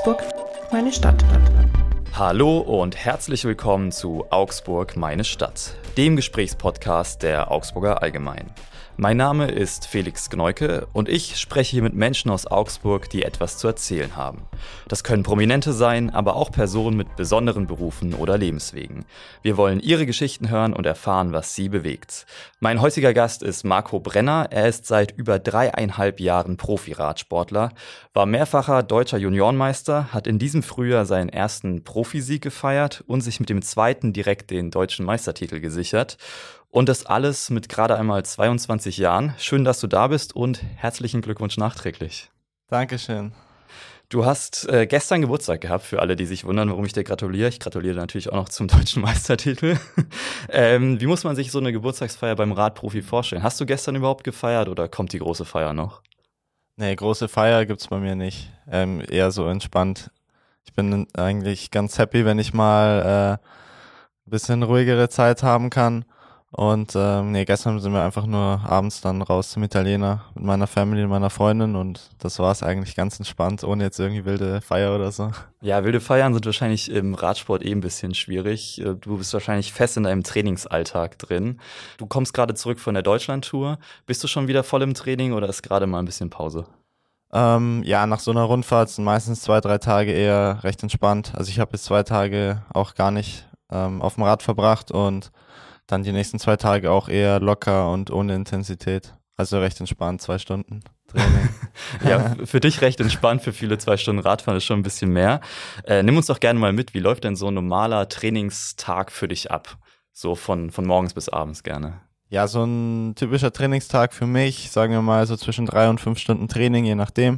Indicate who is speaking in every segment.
Speaker 1: Augsburg, meine Stadt.
Speaker 2: Hallo und herzlich willkommen zu Augsburg, meine Stadt, dem Gesprächspodcast der Augsburger Allgemein. Mein Name ist Felix Gneuke und ich spreche hier mit Menschen aus Augsburg, die etwas zu erzählen haben. Das können Prominente sein, aber auch Personen mit besonderen Berufen oder Lebenswegen. Wir wollen ihre Geschichten hören und erfahren, was sie bewegt. Mein heutiger Gast ist Marco Brenner. Er ist seit über 3,5 Jahren Profi-Radsportler, war mehrfacher deutscher Juniorenmeister, hat in diesem Frühjahr seinen ersten Profisieg gefeiert und sich mit dem zweiten direkt den deutschen Meistertitel gesichert. Und das alles mit gerade einmal 22 Jahren. Schön, dass du da bist und herzlichen Glückwunsch nachträglich.
Speaker 3: Dankeschön.
Speaker 2: Du hast gestern Geburtstag gehabt, für alle, die sich wundern, warum ich dir gratuliere. Ich gratuliere natürlich auch noch zum deutschen Meistertitel. Wie muss man sich so eine Geburtstagsfeier beim Radprofi vorstellen? Hast du gestern überhaupt gefeiert oder kommt die große Feier noch?
Speaker 3: Nee, große Feier gibt's bei mir nicht. Eher so entspannt. Ich bin eigentlich ganz happy, wenn ich mal ein bisschen ruhigere Zeit haben kann. Und gestern sind wir einfach nur abends dann raus zum Italiener mit meiner Family und meiner Freundin und das war's eigentlich ganz entspannt, ohne jetzt irgendwie wilde Feier oder so.
Speaker 2: Ja, wilde Feiern sind wahrscheinlich im Radsport ein bisschen schwierig. Du bist wahrscheinlich fest in deinem Trainingsalltag drin. Du kommst gerade zurück von der Deutschlandtour. Bist du schon wieder voll im Training oder ist gerade mal ein bisschen Pause?
Speaker 3: Nach so einer Rundfahrt sind meistens 2-3 Tage eher recht entspannt. Also ich habe jetzt 2 Tage auch gar nicht auf dem Rad verbracht und dann die nächsten 2 Tage auch eher locker und ohne Intensität. Also recht entspannt, 2 Stunden Training.
Speaker 2: Ja, für dich recht entspannt, für viele 2 Stunden Radfahren ist schon ein bisschen mehr. Nimm uns doch gerne mal mit, wie läuft denn so ein normaler Trainingstag für dich ab? So von morgens bis abends gerne.
Speaker 3: Ja, so ein typischer Trainingstag für mich, sagen wir mal so zwischen 3 und 5 Stunden Training, je nachdem.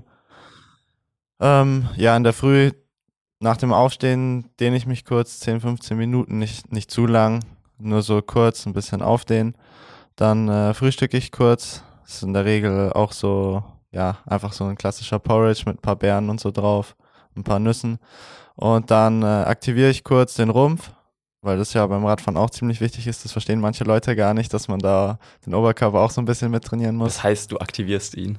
Speaker 3: In der Früh nach dem Aufstehen dehne ich mich kurz 10, 15 Minuten, nicht zu lang. Nur so kurz, ein bisschen aufdehnen. Dann frühstücke ich kurz. Das ist in der Regel auch so, einfach so ein klassischer Porridge mit ein paar Beeren und so drauf, ein paar Nüssen. Und dann aktiviere ich kurz den Rumpf, weil das ja beim Radfahren auch ziemlich wichtig ist. Das verstehen manche Leute gar nicht, dass man da den Oberkörper auch so ein bisschen mit trainieren muss.
Speaker 2: Das heißt, du aktivierst ihn?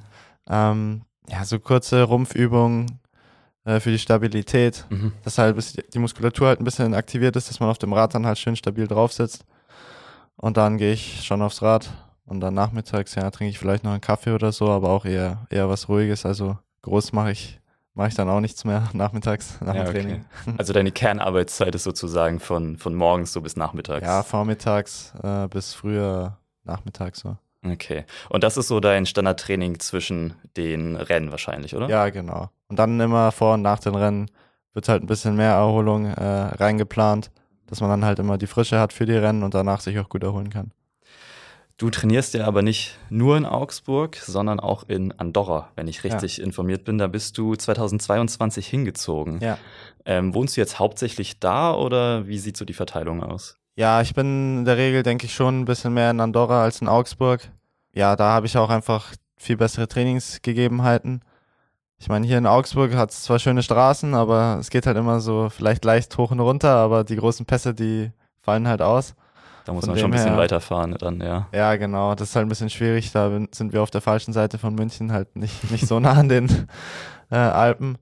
Speaker 3: So kurze Rumpfübungen für die Stabilität, dass halt die Muskulatur halt ein bisschen aktiviert ist, dass man auf dem Rad dann halt schön stabil drauf sitzt. Und dann gehe ich schon aufs Rad und dann nachmittags, trinke ich vielleicht noch einen Kaffee oder so, aber auch eher was Ruhiges. Also groß mache ich dann auch nichts mehr nachmittags nach dem Training.
Speaker 2: Also deine Kernarbeitszeit ist sozusagen von morgens so bis nachmittags?
Speaker 3: Ja, vormittags bis früher nachmittags so.
Speaker 2: Okay. Und das ist so dein Standardtraining zwischen den Rennen wahrscheinlich, oder?
Speaker 3: Ja, genau. Und dann immer vor und nach den Rennen wird halt ein bisschen mehr Erholung reingeplant, dass man dann halt immer die Frische hat für die Rennen und danach sich auch gut erholen kann.
Speaker 2: Du trainierst ja aber nicht nur in Augsburg, sondern auch in Andorra, wenn ich richtig informiert bin. Da bist du 2022 hingezogen.
Speaker 3: Ja.
Speaker 2: Wohnst du jetzt hauptsächlich da oder wie sieht so die Verteilung aus?
Speaker 3: Ja, ich bin in der Regel, denke ich, schon ein bisschen mehr in Andorra als in Augsburg. Ja, da habe ich auch einfach viel bessere Trainingsgegebenheiten. Ich meine, hier in Augsburg hat es zwar schöne Straßen, aber es geht halt immer so vielleicht leicht hoch und runter, aber die großen Pässe, die fallen halt aus.
Speaker 2: Da muss man schon ein bisschen weiterfahren dann, ja. Ja,
Speaker 3: genau, das ist halt ein bisschen schwierig. Da sind wir auf der falschen Seite von München, halt nicht so nah an den Alpen.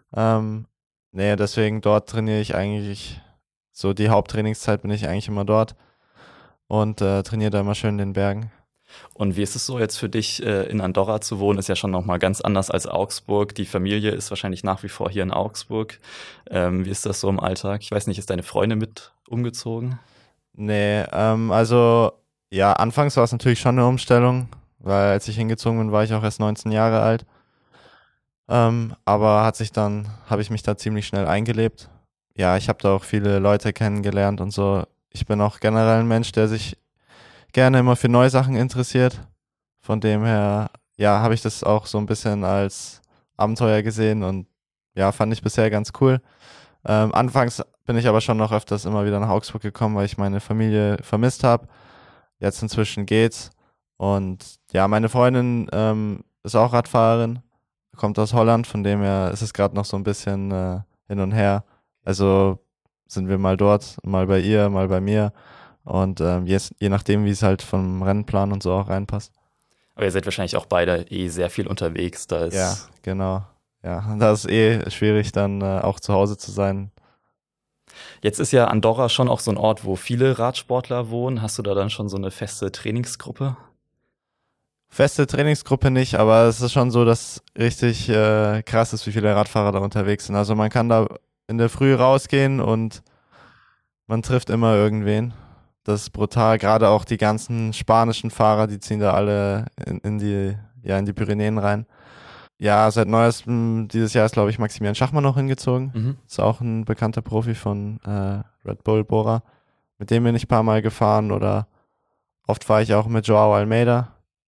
Speaker 3: Deswegen dort trainiere ich eigentlich, so die Haupttrainingszeit bin ich eigentlich immer dort und trainiere da immer schön in den Bergen.
Speaker 2: Und wie ist es so jetzt für dich, in Andorra zu wohnen? Ist ja schon nochmal ganz anders als Augsburg. Die Familie ist wahrscheinlich nach wie vor hier in Augsburg. Wie ist das so im Alltag? Ich weiß nicht, ist deine Freundin mit umgezogen?
Speaker 3: Nee, anfangs war es natürlich schon eine Umstellung, weil als ich hingezogen bin, war ich auch erst 19 Jahre alt. Aber habe ich mich da ziemlich schnell eingelebt. Ja, ich habe da auch viele Leute kennengelernt und so. Ich bin auch generell ein Mensch, der sich gerne immer für neue Sachen interessiert. Von dem her, habe ich das auch so ein bisschen als Abenteuer gesehen und fand ich bisher ganz cool. Anfangs bin ich aber schon noch öfters immer wieder nach Augsburg gekommen, weil ich meine Familie vermisst habe. Jetzt inzwischen geht's. Und meine Freundin ist auch Radfahrerin, kommt aus Holland, von dem her ist es gerade noch so ein bisschen hin und her. Also sind wir mal dort, mal bei ihr, mal bei mir. Und je nachdem, wie es halt vom Rennplan und so auch reinpasst.
Speaker 2: Aber ihr seid wahrscheinlich auch beide sehr viel unterwegs.
Speaker 3: Ja, genau. ja, da ist schwierig, dann auch zu Hause zu sein.
Speaker 2: Jetzt ist ja Andorra schon auch so ein Ort, wo viele Radsportler wohnen. Hast du da dann schon so eine feste Trainingsgruppe?
Speaker 3: Feste Trainingsgruppe nicht, aber es ist schon so, dass richtig krass ist, wie viele Radfahrer da unterwegs sind. Also man kann da in der Früh rausgehen und man trifft immer irgendwen. Das ist brutal. Gerade auch die ganzen spanischen Fahrer, die ziehen da alle in die Pyrenäen rein. Ja, seit neuestem dieses Jahr ist, glaube ich, Maximilian Schachmann noch hingezogen.
Speaker 2: Mhm.
Speaker 3: Ist auch ein bekannter Profi von Red Bull Bora. Mit dem bin ich ein paar Mal gefahren oder oft fahre ich auch mit Joao Almeida.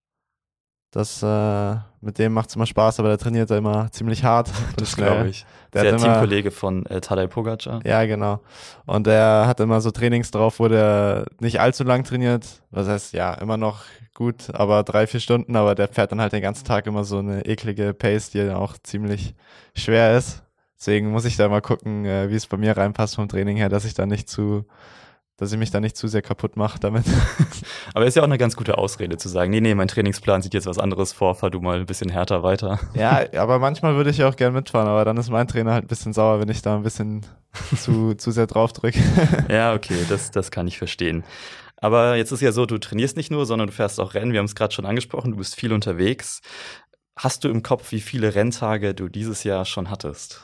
Speaker 3: Mit dem macht es immer Spaß, aber der trainiert da immer ziemlich hart.
Speaker 2: Das glaube ich.
Speaker 3: Der
Speaker 2: Der
Speaker 3: hat immer,
Speaker 2: Teamkollege von Tadej Pogacar.
Speaker 3: ja, genau. Und der hat immer so Trainings drauf, wo der nicht allzu lang trainiert. Das heißt, ja, immer noch gut, aber 3-4 Stunden, aber der fährt dann halt den ganzen Tag immer so eine eklige Pace, die dann auch ziemlich schwer ist. Deswegen muss ich da mal gucken, wie es bei mir reinpasst vom Training her, dass ich mich da nicht zu sehr kaputt mache damit.
Speaker 2: Aber ist ja auch eine ganz gute Ausrede zu sagen, nee, mein Trainingsplan sieht jetzt was anderes vor, fahr du mal ein bisschen härter weiter.
Speaker 3: Ja, aber manchmal würde ich ja auch gern mitfahren, aber dann ist mein Trainer halt ein bisschen sauer, wenn ich da ein bisschen zu sehr drauf drücke.
Speaker 2: Ja, okay, das kann ich verstehen. Aber jetzt ist ja so, du trainierst nicht nur, sondern du fährst auch Rennen. Wir haben es gerade schon angesprochen, du bist viel unterwegs. Hast du im Kopf, wie viele Renntage du dieses Jahr schon hattest?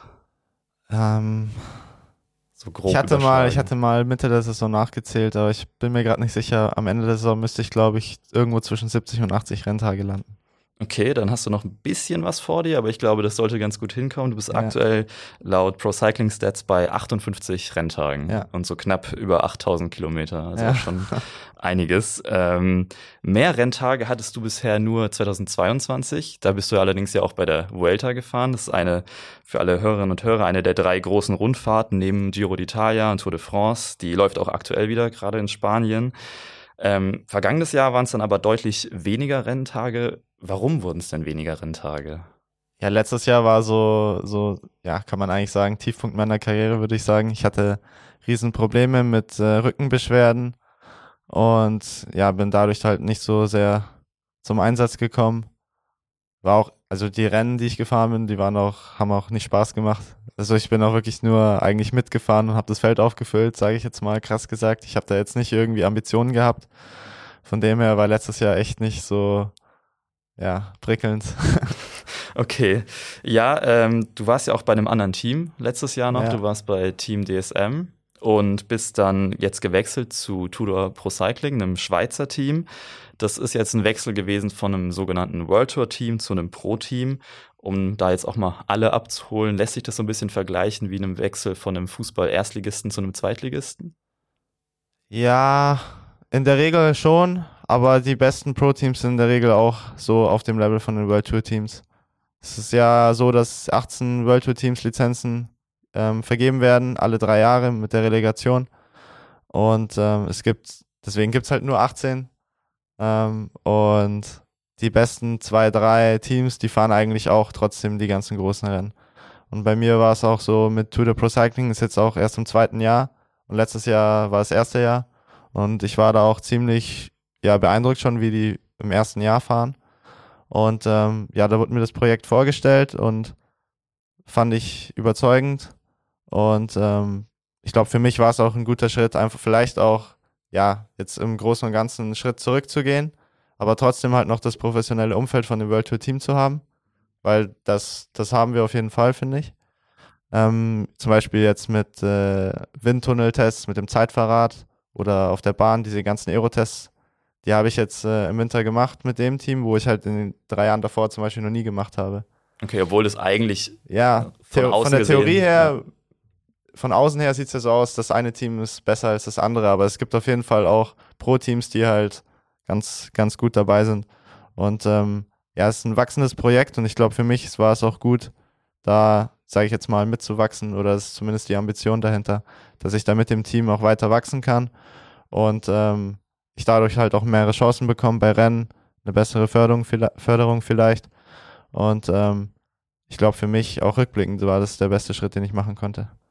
Speaker 2: So grob
Speaker 3: Ich hatte
Speaker 2: überschlagen.
Speaker 3: mal Mitte der Saison nachgezählt, aber ich bin mir gerade nicht sicher. Am Ende der Saison müsste ich, glaube ich, irgendwo zwischen 70 und 80 Renntage landen.
Speaker 2: Okay, dann hast du noch ein bisschen was vor dir, aber ich glaube, das sollte ganz gut hinkommen. Du bist
Speaker 3: Ja,
Speaker 2: aktuell laut Pro Cycling Stats bei 58 Renntagen
Speaker 3: ja,
Speaker 2: und so knapp über 8000 Kilometer, also
Speaker 3: ja.
Speaker 2: auch schon einiges. Mehr Renntage hattest du bisher nur 2022. Da bist du allerdings ja auch bei der Vuelta gefahren. Das ist für alle Hörerinnen und Hörer, eine der 3 großen Rundfahrten neben Giro d'Italia und Tour de France. Die läuft auch aktuell wieder, gerade in Spanien. Vergangenes Jahr waren es dann aber deutlich weniger Renntage. Warum wurden es denn weniger Renntage?
Speaker 3: Ja, letztes Jahr war ja, kann man eigentlich sagen, Tiefpunkt meiner Karriere, würde ich sagen. Ich hatte Riesenprobleme mit Rückenbeschwerden und ja, bin dadurch halt nicht so sehr zum Einsatz gekommen. Also die Rennen, die ich gefahren bin, haben auch nicht Spaß gemacht. Also ich bin auch wirklich nur eigentlich mitgefahren und habe das Feld aufgefüllt, sage ich jetzt mal krass gesagt. Ich habe da jetzt nicht irgendwie Ambitionen gehabt. Von dem her war letztes Jahr echt nicht so, ja, prickelnd.
Speaker 2: Okay, ja, du warst ja auch bei einem anderen Team letztes Jahr noch.
Speaker 3: Ja.
Speaker 2: Du warst bei Team DSM und bist dann jetzt gewechselt zu Tudor Pro Cycling, einem Schweizer Team. Das ist jetzt ein Wechsel gewesen von einem sogenannten World Tour Team zu einem Pro-Team. Um da jetzt auch mal alle abzuholen, lässt sich das so ein bisschen vergleichen wie einem Wechsel von einem Fußball-Erstligisten zu einem Zweitligisten?
Speaker 3: Ja, in der Regel schon, aber die besten Pro-Teams sind in der Regel auch so auf dem Level von den World Tour Teams. Es ist ja so, dass 18 World Tour Teams Lizenzen vergeben werden, alle 3 Jahre mit der Relegation. Und deswegen gibt es halt nur 18. Und die besten 2, 3 Teams, die fahren eigentlich auch trotzdem die ganzen großen Rennen. Und bei mir war es auch so mit Tour de Pro Cycling, ist jetzt auch erst im 2. Jahr. Und letztes Jahr war das 1. Jahr. Und ich war da auch ziemlich, ja, beeindruckt schon, wie die im 1. Jahr fahren. Und ja, da wurde mir das Projekt vorgestellt und fand ich überzeugend. Und ich glaube, für mich war es auch ein guter Schritt, einfach vielleicht auch, ja, jetzt im Großen und Ganzen einen Schritt zurückzugehen, aber trotzdem halt noch das professionelle Umfeld von dem World Tour Team zu haben, weil das haben wir auf jeden Fall, finde ich. Zum Beispiel jetzt mit Windtunneltests, mit dem Zeitfahrrad oder auf der Bahn, diese ganzen Aerotests, die habe ich jetzt im Winter gemacht mit dem Team, wo ich halt in den 3 Jahren davor zum Beispiel noch nie gemacht habe.
Speaker 2: Okay, obwohl es eigentlich
Speaker 3: Ja,
Speaker 2: von außen
Speaker 3: von der
Speaker 2: gesehen,
Speaker 3: Theorie her, von außen her sieht es ja so aus, das eine Team ist besser als das andere, aber es gibt auf jeden Fall auch Pro-Teams, die halt ganz gut dabei sind. Und ja, es ist ein wachsendes Projekt und ich glaube, für mich war es auch gut, da, sage ich jetzt mal, mitzuwachsen oder es ist zumindest die Ambition dahinter, dass ich da mit dem Team auch weiter wachsen kann und ich dadurch halt auch mehrere Chancen bekomme bei Rennen, eine bessere Förderung vielleicht und ich glaube, für mich auch rückblickend war das der beste Schritt, den ich machen konnte.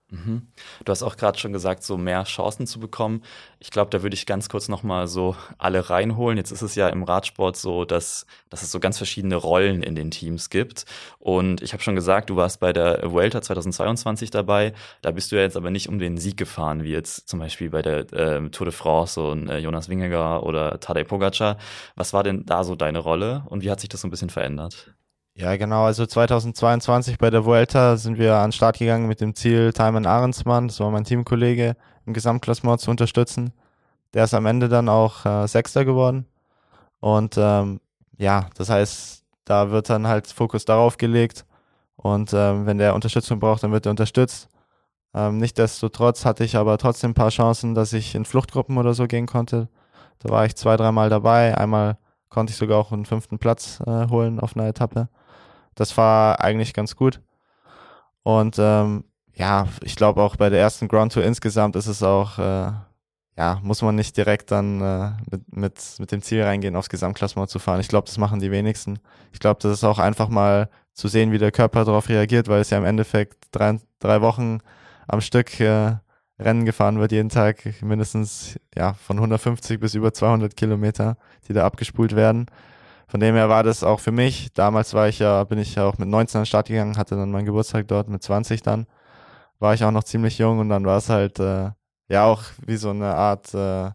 Speaker 2: Mhm. Du hast auch gerade schon gesagt, so mehr Chancen zu bekommen. Ich glaube, da würde ich ganz kurz noch mal so alle reinholen. Jetzt ist es ja im Radsport so, dass es so ganz verschiedene Rollen in den Teams gibt. Und ich habe schon gesagt, du warst bei der Vuelta 2022 dabei. Da bist du ja jetzt aber nicht um den Sieg gefahren, wie jetzt zum Beispiel bei der Tour de France, so ein Jonas Vingegaard oder Tadej Pogacar. Was war denn da so deine Rolle und wie hat sich das so ein bisschen verändert?
Speaker 3: Ja, genau. Also 2022 bei der Vuelta sind wir an den Start gegangen mit dem Ziel, Thymen Arendsman, das war mein Teamkollege, im Gesamtklassement zu unterstützen. Der ist am Ende dann auch Sechster geworden. Und ja, das heißt, da wird dann halt Fokus darauf gelegt. Und wenn der Unterstützung braucht, dann wird er unterstützt. Nichtsdestotrotz hatte ich aber trotzdem ein paar Chancen, dass ich in Fluchtgruppen oder so gehen konnte. Da war ich 2, 3 Mal dabei. Einmal konnte ich sogar auch einen 5. Platz holen auf einer Etappe. Das war eigentlich ganz gut. Und ja, ich glaube auch bei der ersten Grand Tour insgesamt ist es auch, ja, muss man nicht direkt dann mit dem Ziel reingehen, aufs Gesamtklassement zu fahren. Ich glaube, das machen die wenigsten. Ich glaube, das ist auch einfach mal zu sehen, wie der Körper darauf reagiert, weil es ja im Endeffekt 3 Wochen am Stück Rennen gefahren wird, jeden Tag mindestens ja von 150 bis über 200 Kilometer, die da abgespult werden. Von dem her war das auch für mich. Damals bin ich ja auch mit 19 an den Start gegangen, hatte dann meinen Geburtstag dort mit 20 dann. War ich auch noch ziemlich jung und dann war es halt ja auch wie so eine Art,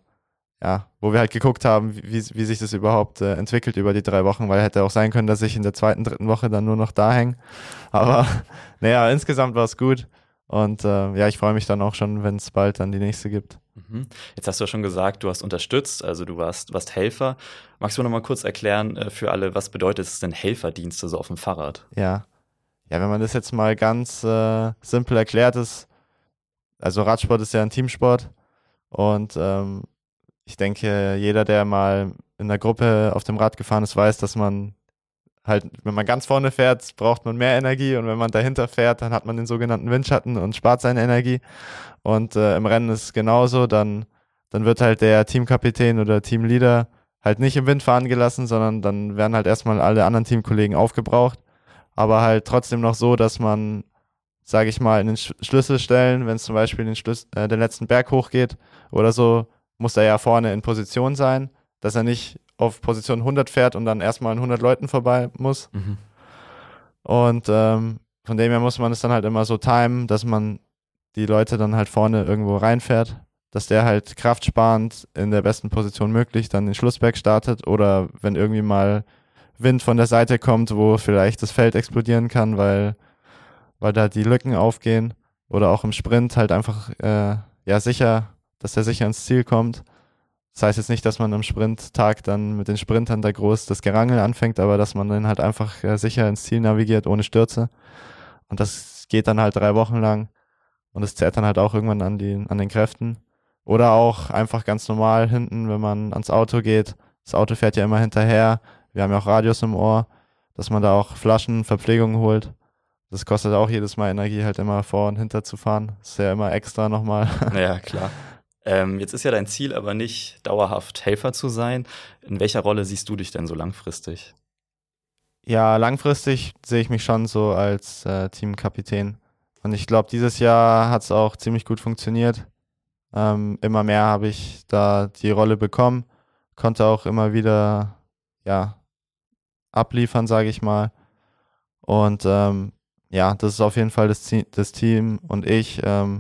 Speaker 3: ja, wo wir halt geguckt haben, wie sich das überhaupt entwickelt über die 3 Wochen, weil hätte auch sein können, dass ich in der zweiten, dritten Woche dann nur noch da hänge. Aber naja, insgesamt war es gut und ja, ich freue mich dann auch schon, wenn es bald dann die nächste gibt.
Speaker 2: Mhm. Jetzt hast du ja schon gesagt, du hast unterstützt, also du warst Helfer. Magst du noch mal kurz erklären für alle, was bedeutet es denn Helferdienste so auf dem Fahrrad?
Speaker 3: Ja. Ja, wenn man das jetzt mal ganz simpel erklärt ist, also Radsport ist ja ein Teamsport und ich denke, jeder, der mal in der Gruppe auf dem Rad gefahren ist, weiß, dass man halt, wenn man ganz vorne fährt, braucht man mehr Energie und wenn man dahinter fährt, dann hat man den sogenannten Windschatten und spart seine Energie. Und im Rennen ist es genauso, dann wird halt der Teamkapitän oder Teamleader halt nicht im Wind fahren gelassen, sondern dann werden halt erstmal alle anderen Teamkollegen aufgebraucht, aber halt trotzdem noch so, dass man, sage ich mal, in den Schlüsselstellen, wenn es zum Beispiel den letzten Berg hochgeht oder so, muss er ja vorne in Position sein, dass er nicht auf Position 100 fährt und dann erstmal an 100 Leuten vorbei muss.
Speaker 2: Mhm.
Speaker 3: Und von dem her muss man es dann halt immer so timen, dass man die Leute dann halt vorne irgendwo reinfährt, dass der halt kraftsparend in der besten Position möglich dann den Schlussberg startet oder wenn irgendwie mal Wind von der Seite kommt, wo vielleicht das Feld explodieren kann, weil da die Lücken aufgehen oder auch im Sprint halt einfach ja sicher, dass der sicher ins Ziel kommt. Das heißt jetzt nicht, dass man am Sprinttag dann mit den Sprintern da groß das Gerangel anfängt, aber dass man dann halt einfach sicher ins Ziel navigiert, ohne Stürze. Und das geht dann halt 3 Wochen lang und es zerrt dann halt auch irgendwann an den Kräften. Oder auch einfach ganz normal hinten, wenn man ans Auto geht. Das Auto fährt ja immer hinterher. Wir haben ja auch Radios im Ohr, dass man da auch Flaschen, Verpflegung holt. Das kostet auch jedes Mal Energie, halt immer vor und hinter zu fahren. Das ist ja immer extra nochmal.
Speaker 2: Ja, klar. Jetzt ist ja dein Ziel aber nicht, dauerhaft Helfer zu sein. In welcher Rolle siehst du dich denn so langfristig?
Speaker 3: Ja, langfristig sehe ich mich schon so als Teamkapitän. Und ich glaube, dieses Jahr hat es auch ziemlich gut funktioniert. Immer mehr habe ich da die Rolle bekommen, konnte auch immer wieder ja, abliefern, sage ich mal. Und ja, das ist auf jeden Fall das Team und ich.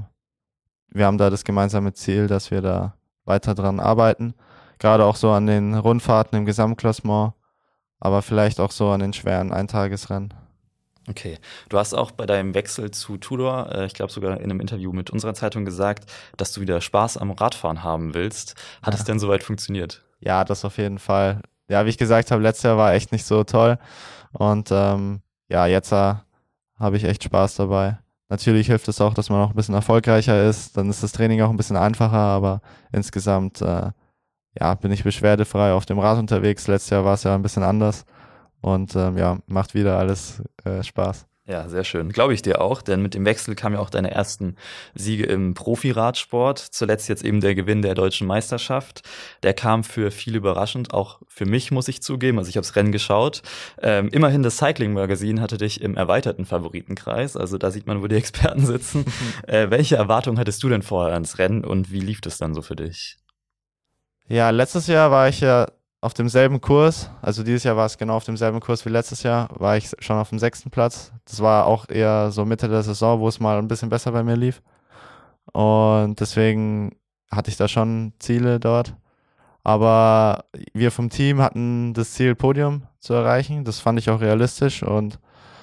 Speaker 3: Wir haben da das gemeinsame Ziel, dass wir da weiter dran arbeiten. Gerade auch so an den Rundfahrten im Gesamtklassement, aber vielleicht auch so an den schweren Eintagesrennen.
Speaker 2: Okay. Du hast auch bei deinem Wechsel zu Tudor, ich glaube sogar in einem Interview mit unserer Zeitung gesagt, dass du wieder Spaß am Radfahren haben willst. Hat es denn soweit funktioniert?
Speaker 3: Ja, das auf jeden Fall. Ja, wie ich gesagt habe, letztes Jahr war echt nicht so toll. Und ja, jetzt habe ich echt Spaß dabei. Natürlich hilft es auch, dass man auch ein bisschen erfolgreicher ist. Dann ist das Training auch ein bisschen einfacher, aber insgesamt ja, bin ich beschwerdefrei auf dem Rad unterwegs. Letztes Jahr war es ja ein bisschen anders. Und ja, macht wieder alles Spaß.
Speaker 2: Ja, sehr schön. Glaube ich dir auch, denn mit dem Wechsel kamen ja auch deine ersten Siege im Profiradsport. Zuletzt jetzt eben der Gewinn der deutschen Meisterschaft. Der kam für viele überraschend, auch für mich, muss ich zugeben. Also ich habe das Rennen geschaut. Immerhin das Cycling Magazine hatte dich im erweiterten Favoritenkreis. Also da sieht man, wo die Experten sitzen. Welche Erwartungen hattest du denn vorher ans Rennen und wie lief das dann so für dich?
Speaker 3: Ja, letztes Jahr war ich ja auf demselben Kurs, also dieses Jahr war es genau auf demselben Kurs wie letztes Jahr, war ich schon auf dem 6. Platz. Das war auch eher so Mitte der Saison, wo es mal ein bisschen besser bei mir lief. Und deswegen hatte ich da schon Ziele dort. Aber wir vom Team hatten das Ziel, Podium zu erreichen. Das fand ich auch realistisch. Und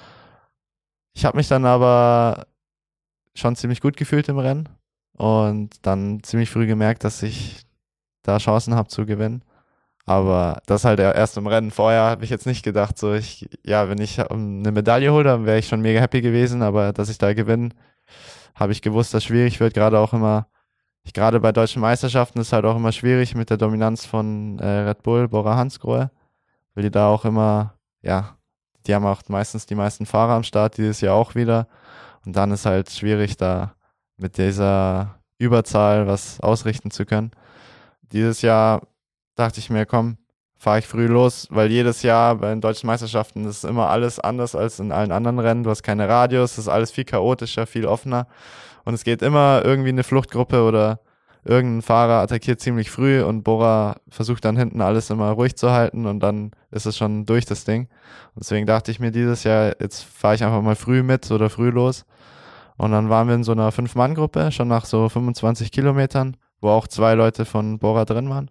Speaker 3: ich habe mich dann aber schon ziemlich gut gefühlt im Rennen. Und dann ziemlich früh gemerkt, dass ich da Chancen habe zu gewinnen. Aber das halt erst im Rennen. Vorher habe ich jetzt nicht gedacht, so wenn ich eine Medaille hole, dann wäre ich schon mega happy gewesen. Aber dass ich da gewinne, habe ich gewusst, dass schwierig wird. Gerade bei deutschen Meisterschaften ist halt auch immer schwierig mit der Dominanz von Red Bull, Bora Hansgrohe, weil die da auch immer, ja, die haben auch meistens die meisten Fahrer am Start, dieses Jahr auch wieder. Und dann ist halt schwierig, da mit dieser Überzahl was ausrichten zu können. Dieses Jahr dachte ich mir, komm, fahre ich früh los, weil jedes Jahr bei den deutschen Meisterschaften ist immer alles anders als in allen anderen Rennen. Du hast keine Radios, das ist alles viel chaotischer, viel offener. Und es geht immer irgendwie eine Fluchtgruppe oder irgendein Fahrer attackiert ziemlich früh und Bora versucht dann hinten alles immer ruhig zu halten und dann ist es schon durch das Ding. Und deswegen dachte ich mir dieses Jahr, jetzt fahre ich einfach mal früh mit oder früh los. Und dann waren wir in so einer 5-Mann-Gruppe, schon nach so 25 Kilometern, wo auch 2 Leute von Bora drin waren.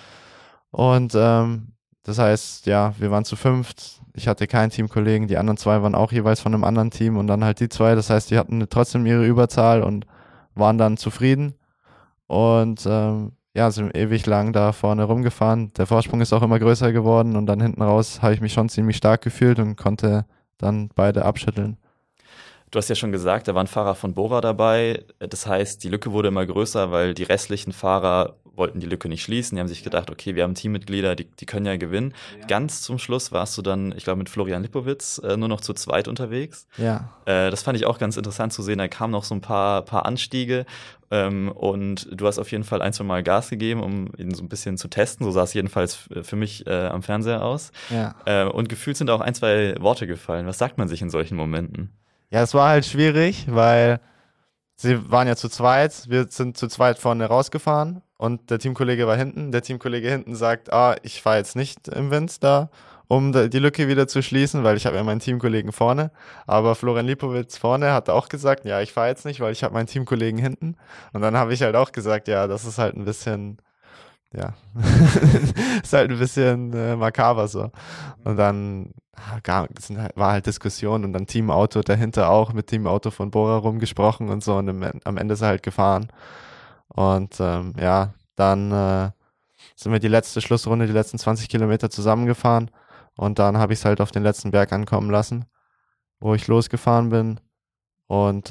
Speaker 3: Und das heißt, ja, wir waren zu 5. Ich hatte keinen Teamkollegen, die anderen 2 waren auch jeweils von einem anderen Team und dann halt die 2. Das heißt, die hatten trotzdem ihre Überzahl und waren dann zufrieden. Und sind ewig lang da vorne rumgefahren. Der Vorsprung ist auch immer größer geworden und dann hinten raus habe ich mich schon ziemlich stark gefühlt und konnte dann beide abschütteln.
Speaker 2: Du hast ja schon gesagt, da waren Fahrer von Bora dabei. Das heißt, die Lücke wurde immer größer, weil die restlichen Fahrer wollten die Lücke nicht schließen. Die haben sich gedacht, okay, wir haben Teammitglieder, die können ja gewinnen. Ja. Ganz zum Schluss warst du dann, ich glaube, mit Florian Lipowitz nur noch zu zweit unterwegs.
Speaker 3: Ja.
Speaker 2: Das fand ich auch ganz interessant zu sehen. Da kamen noch so ein paar Anstiege und du hast auf jeden Fall 1-2 Mal Gas gegeben, um ihn so ein bisschen zu testen. So sah es jedenfalls für mich am Fernseher aus.
Speaker 3: Ja.
Speaker 2: Und gefühlt sind auch 1-2 Worte gefallen. Was sagt man sich in solchen Momenten?
Speaker 3: Ja, es war halt schwierig, weil sie waren ja zu zweit. Wir sind zu zweit vorne rausgefahren und der Teamkollege war hinten. Der Teamkollege hinten sagt, ich fahre jetzt nicht im Wind da, um die Lücke wieder zu schließen, weil ich habe ja meinen Teamkollegen vorne. Aber Florian Lipowitz vorne hat auch gesagt, ja, ich fahre jetzt nicht, weil ich habe meinen Teamkollegen hinten. Und dann habe ich halt auch gesagt, ja, das ist halt ein bisschen, ja, ist halt ein bisschen makaber so. Und dann war halt Diskussion und dann Teamauto dahinter auch mit Teamauto von Bora rumgesprochen und so und am Ende ist er halt gefahren. Und dann sind wir die letzte Schlussrunde, die letzten 20 Kilometer zusammengefahren und dann habe ich es halt auf den letzten Berg ankommen lassen, wo ich losgefahren bin. Und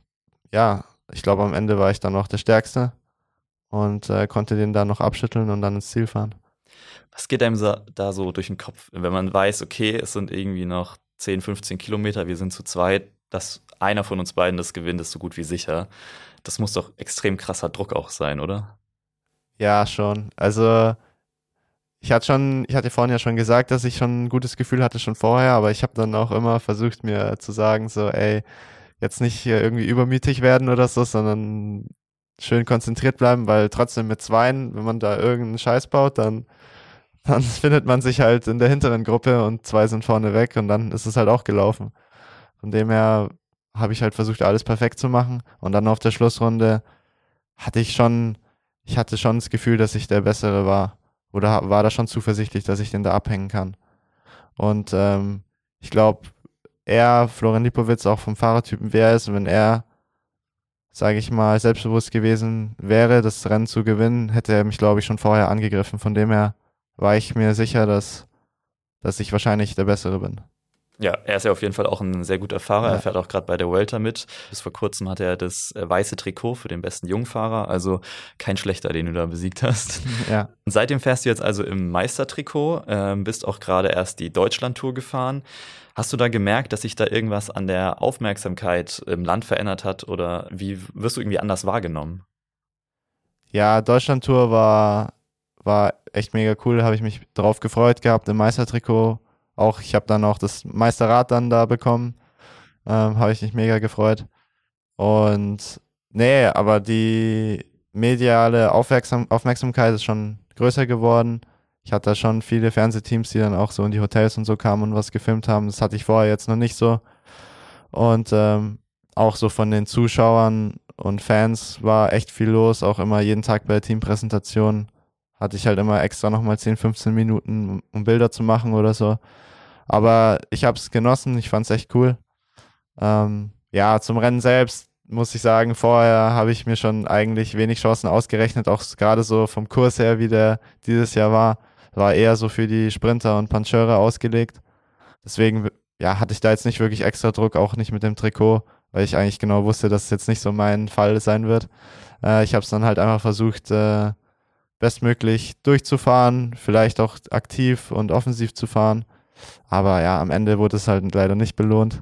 Speaker 3: ich glaube am Ende war ich dann noch der Stärkste und konnte den dann noch abschütteln und dann ins Ziel fahren.
Speaker 2: Was geht einem da so durch den Kopf, wenn man weiß, okay, es sind irgendwie noch 10, 15 Kilometer, wir sind zu zweit, dass einer von uns beiden das gewinnt, ist so gut wie sicher. Das muss doch extrem krasser Druck auch sein, oder?
Speaker 3: Ja, schon. Also ich hatte vorhin ja schon gesagt, dass ich schon ein gutes Gefühl hatte schon vorher, aber ich habe dann auch immer versucht, mir zu sagen, so, ey, jetzt nicht hier irgendwie übermütig werden oder so, sondern schön konzentriert bleiben, weil trotzdem mit Zweien, wenn man da irgendeinen Scheiß baut, dann findet man sich halt in der hinteren Gruppe und 2 sind vorne weg und dann ist es halt auch gelaufen. Von dem her habe ich halt versucht, alles perfekt zu machen und dann auf der Schlussrunde hatte ich hatte schon das Gefühl, dass ich der Bessere war oder war da schon zuversichtlich, dass ich den da abhängen kann. Und ich glaube, Florian Lipowitz, auch vom Fahrertypen wäre es, wenn er, sage ich mal, selbstbewusst gewesen wäre, das Rennen zu gewinnen, hätte er mich, glaube ich, schon vorher angegriffen. Von dem her war ich mir sicher, dass ich wahrscheinlich der Bessere bin.
Speaker 2: Ja, er ist ja auf jeden Fall auch ein sehr guter Fahrer.
Speaker 3: Ja.
Speaker 2: Er fährt auch gerade bei der Vuelta mit. Bis vor kurzem hatte er das weiße Trikot für den besten Jungfahrer. Also kein schlechter, den du da besiegt hast.
Speaker 3: Ja.
Speaker 2: Und seitdem fährst du jetzt also im Meistertrikot, bist auch gerade erst die Deutschlandtour gefahren. Hast du da gemerkt, dass sich da irgendwas an der Aufmerksamkeit im Land verändert hat oder wie wirst du irgendwie anders wahrgenommen?
Speaker 3: Ja, Deutschlandtour war echt mega cool, habe ich mich drauf gefreut gehabt im Meistertrikot. Auch ich habe dann auch das Meisterrad dann da bekommen, habe ich mich mega gefreut. Und nee, aber die mediale Aufmerksamkeit ist schon größer geworden. Ich hatte da schon viele Fernsehteams, die dann auch so in die Hotels und so kamen und was gefilmt haben. Das hatte ich vorher jetzt noch nicht so. Und auch so von den Zuschauern und Fans war echt viel los. Auch immer jeden Tag bei der Teampräsentation hatte ich halt immer extra nochmal 10, 15 Minuten, um Bilder zu machen oder so. Aber ich habe es genossen, ich fand es echt cool. Ja, zum Rennen selbst muss ich sagen, vorher habe ich mir schon eigentlich wenig Chancen ausgerechnet, auch gerade so vom Kurs her, wie der dieses Jahr war eher so für die Sprinter und Puncheure ausgelegt. Deswegen, ja, hatte ich da jetzt nicht wirklich extra Druck, auch nicht mit dem Trikot, weil ich eigentlich genau wusste, dass es jetzt nicht so mein Fall sein wird. Ich habe es dann halt einfach versucht, bestmöglich durchzufahren, vielleicht auch aktiv und offensiv zu fahren. Aber ja, am Ende wurde es halt leider nicht belohnt.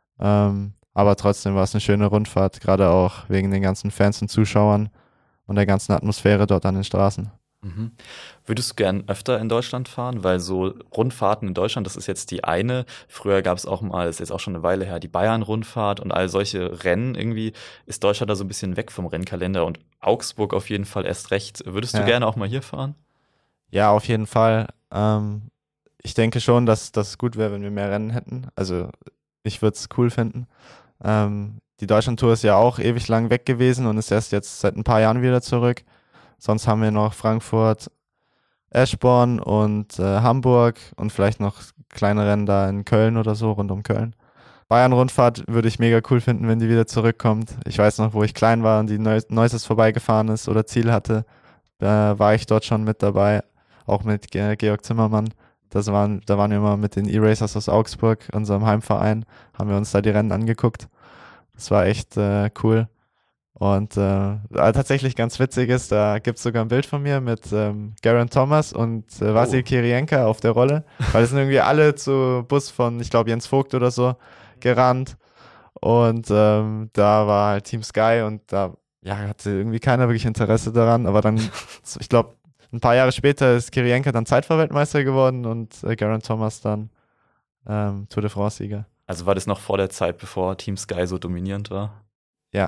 Speaker 3: Aber trotzdem war es eine schöne Rundfahrt, gerade auch wegen den ganzen Fans und Zuschauern und der ganzen Atmosphäre dort an den Straßen.
Speaker 2: Mhm. Würdest du gern öfter in Deutschland fahren? Weil so Rundfahrten in Deutschland, das ist jetzt die eine. Früher gab es auch mal, ist jetzt auch schon eine Weile her, die Bayern-Rundfahrt und all solche Rennen. Irgendwie ist Deutschland da so ein bisschen weg vom Rennkalender und Augsburg auf jeden Fall erst recht. Würdest du
Speaker 3: Ja.
Speaker 2: gerne auch mal hier fahren?
Speaker 3: Ja, auf jeden Fall. Ich denke schon, dass das gut wäre, wenn wir mehr Rennen hätten. Also ich würde es cool finden. Die Deutschlandtour ist ja auch ewig lang weg gewesen und ist erst jetzt seit ein paar Jahren wieder zurück. Sonst haben wir noch Frankfurt, Eschborn und Hamburg und vielleicht noch kleine Rennen da in Köln oder so, rund um Köln. Bayern-Rundfahrt würde ich mega cool finden, wenn die wieder zurückkommt. Ich weiß noch, wo ich klein war und die Neuses vorbeigefahren ist oder Ziel hatte, war ich dort schon mit dabei, auch mit Georg Zimmermann. Da waren wir immer mit den E-Racers aus Augsburg, unserem Heimverein, haben wir uns da die Rennen angeguckt. Das war echt cool. Und tatsächlich ganz witzig ist, da gibt es sogar ein Bild von mir mit Geraint Thomas und Vasil Kirienka auf der Rolle, weil es sind irgendwie alle zu Bus von, ich glaube, Jens Vogt oder so gerannt. Und da war halt Team Sky und da hatte irgendwie keiner wirklich Interesse daran. Aber dann, ich glaube, ein paar Jahre später ist Kirienka dann Zeitfahrweltmeister geworden und Geraint Thomas dann Tour de France-Sieger.
Speaker 2: Also war das noch vor der Zeit, bevor Team Sky so dominierend war?
Speaker 3: Ja.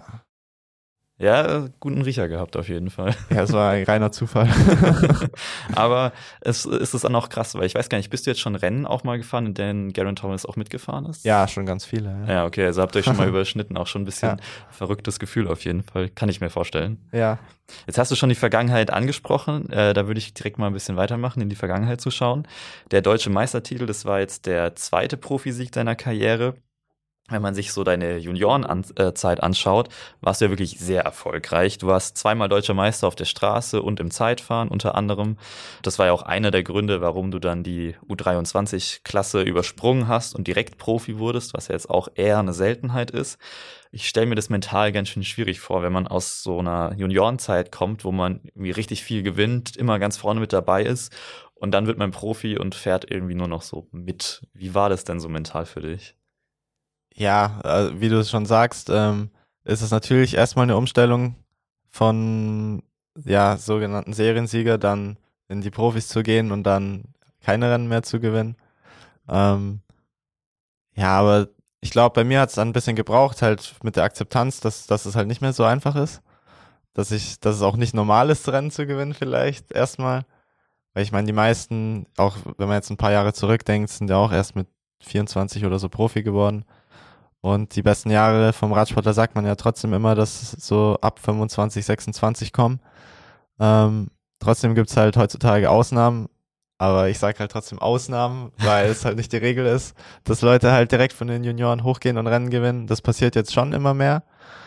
Speaker 2: Ja, guten Riecher gehabt auf jeden Fall.
Speaker 3: Ja, es war ein reiner Zufall.
Speaker 2: Aber ist es dann auch krass, weil ich weiß gar nicht, bist du jetzt schon Rennen auch mal gefahren, in denen Geraint Thomas auch mitgefahren ist?
Speaker 3: Ja, schon ganz viele. Ja,
Speaker 2: Ja, okay, also habt ihr euch schon mal überschnitten, auch schon ein bisschen verrücktes Gefühl auf jeden Fall, kann ich mir vorstellen.
Speaker 3: Ja.
Speaker 2: Jetzt hast du schon die Vergangenheit angesprochen, da würde ich direkt mal ein bisschen weitermachen, in die Vergangenheit zu schauen. Der deutsche Meistertitel, das war jetzt der zweite Profisieg deiner Karriere. Wenn man sich so deine Juniorenzeit anschaut, warst du ja wirklich sehr erfolgreich. Du warst zweimal deutscher Meister auf der Straße und im Zeitfahren unter anderem. Das war ja auch einer der Gründe, warum du dann die U23-Klasse übersprungen hast und direkt Profi wurdest, was ja jetzt auch eher eine Seltenheit ist. Ich stelle mir das mental ganz schön schwierig vor, wenn man aus so einer Juniorenzeit kommt, wo man irgendwie richtig viel gewinnt, immer ganz vorne mit dabei ist und dann wird man Profi und fährt irgendwie nur noch so mit. Wie war das denn so mental für dich?
Speaker 3: Ja, wie du es schon sagst, ist es natürlich erstmal eine Umstellung von sogenannten Seriensieger dann in die Profis zu gehen und dann keine Rennen mehr zu gewinnen. Aber ich glaube, bei mir hat es dann ein bisschen gebraucht, halt mit der Akzeptanz, dass es halt nicht mehr so einfach ist. Dass es auch nicht normal ist, Rennen zu gewinnen vielleicht erstmal. Weil ich meine, die meisten, auch wenn man jetzt ein paar Jahre zurückdenkt, sind ja auch erst mit 24 oder so Profi geworden. Und die besten Jahre vom Radsportler sagt man ja trotzdem immer, dass so ab 25, 26 kommen. Trotzdem gibt's halt heutzutage Ausnahmen, aber ich sage halt trotzdem Ausnahmen, weil es halt nicht die Regel ist, dass Leute halt direkt von den Junioren hochgehen und Rennen gewinnen. Das passiert jetzt schon immer mehr,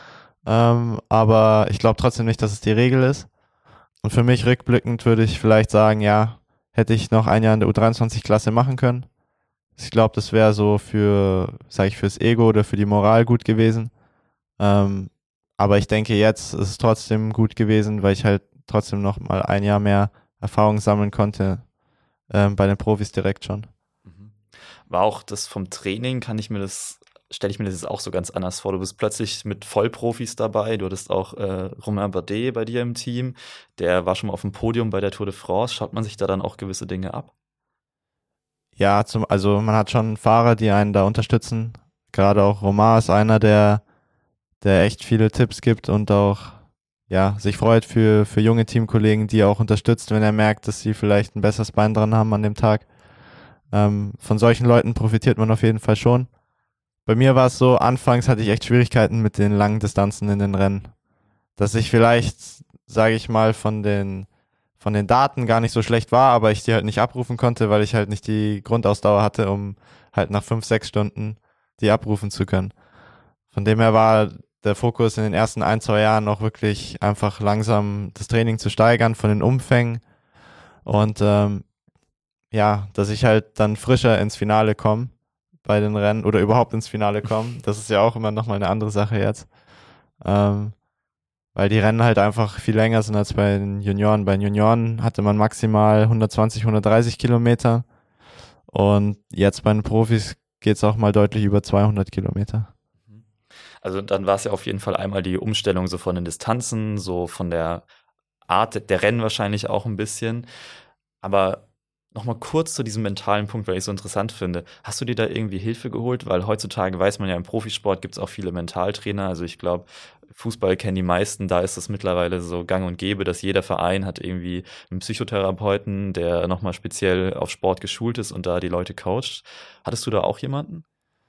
Speaker 3: aber ich glaube trotzdem nicht, dass es die Regel ist. Und für mich rückblickend würde ich vielleicht sagen, ja, hätte ich noch ein Jahr in der U23-Klasse machen können. Ich glaube, das wäre so fürs Ego oder für die Moral gut gewesen. Aber ich denke, jetzt ist es trotzdem gut gewesen, weil ich halt trotzdem noch mal ein Jahr mehr Erfahrung sammeln konnte, bei den Profis direkt schon.
Speaker 2: Mhm. War auch das vom Training, stelle ich mir das jetzt auch so ganz anders vor. Du bist plötzlich mit Vollprofis dabei. Du hattest auch Romain Bardet bei dir im Team. Der war schon mal auf dem Podium bei der Tour de France. Schaut man sich da dann auch gewisse Dinge ab?
Speaker 3: Ja, also man hat schon Fahrer, die einen da unterstützen. Gerade auch Romain ist einer, der echt viele Tipps gibt und auch ja, sich freut für junge Teamkollegen, die er auch unterstützt, wenn er merkt, dass sie vielleicht ein besseres Bein dran haben an dem Tag. Von solchen Leuten profitiert man auf jeden Fall schon. Bei mir war es so, anfangs hatte ich echt Schwierigkeiten mit den langen Distanzen in den Rennen. Dass ich vielleicht, sage ich mal, von den Daten gar nicht so schlecht war, aber ich die halt nicht abrufen konnte, weil ich halt nicht die Grundausdauer hatte, um halt nach 5, 6 Stunden die abrufen zu können. Von dem her war der Fokus in den ersten 1, 2 Jahren auch wirklich einfach langsam das Training zu steigern von den Umfängen und ja, dass ich halt dann frischer ins Finale komme bei den Rennen oder überhaupt ins Finale komme. Das ist ja auch immer nochmal eine andere Sache jetzt. Weil die Rennen halt einfach viel länger sind als bei den Junioren. Bei den Junioren hatte man maximal 120, 130 Kilometer und jetzt bei den Profis geht es auch mal deutlich über 200 Kilometer.
Speaker 2: Also dann war es ja auf jeden Fall einmal die Umstellung so von den Distanzen, so von der Art der Rennen wahrscheinlich auch ein bisschen. Aber nochmal kurz zu diesem mentalen Punkt, weil ich es so interessant finde. Hast du dir da irgendwie Hilfe geholt? Weil heutzutage weiß man ja, im Profisport gibt es auch viele Mentaltrainer. Also ich glaube, Fußball kennen die meisten, da ist es mittlerweile so gang und gäbe, dass jeder Verein hat irgendwie einen Psychotherapeuten, der nochmal speziell auf Sport geschult ist und da die Leute coacht. Hattest du da auch jemanden?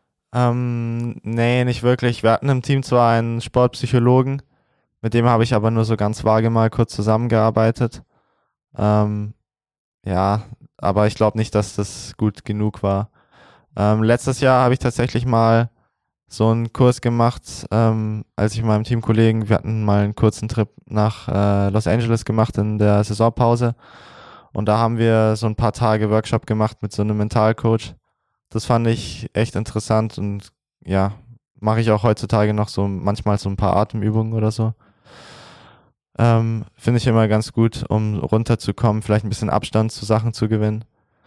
Speaker 3: Nee, nicht wirklich. Wir hatten im Team zwar einen Sportpsychologen, mit dem habe ich aber nur so ganz vage mal kurz zusammengearbeitet. Ähm, ja, aber ich glaube nicht, dass das gut genug war. Letztes Jahr habe ich tatsächlich mal so einen Kurs gemacht, als ich mit meinem Teamkollegen, wir hatten mal einen kurzen Trip nach Los Angeles gemacht in der Saisonpause und da haben wir so ein paar Tage Workshop gemacht mit so einem Mentalcoach. Das fand ich echt interessant und ja, mache ich auch heutzutage noch so manchmal so ein paar Atemübungen oder so. Finde ich immer ganz gut, um runterzukommen, vielleicht ein bisschen Abstand zu Sachen zu gewinnen.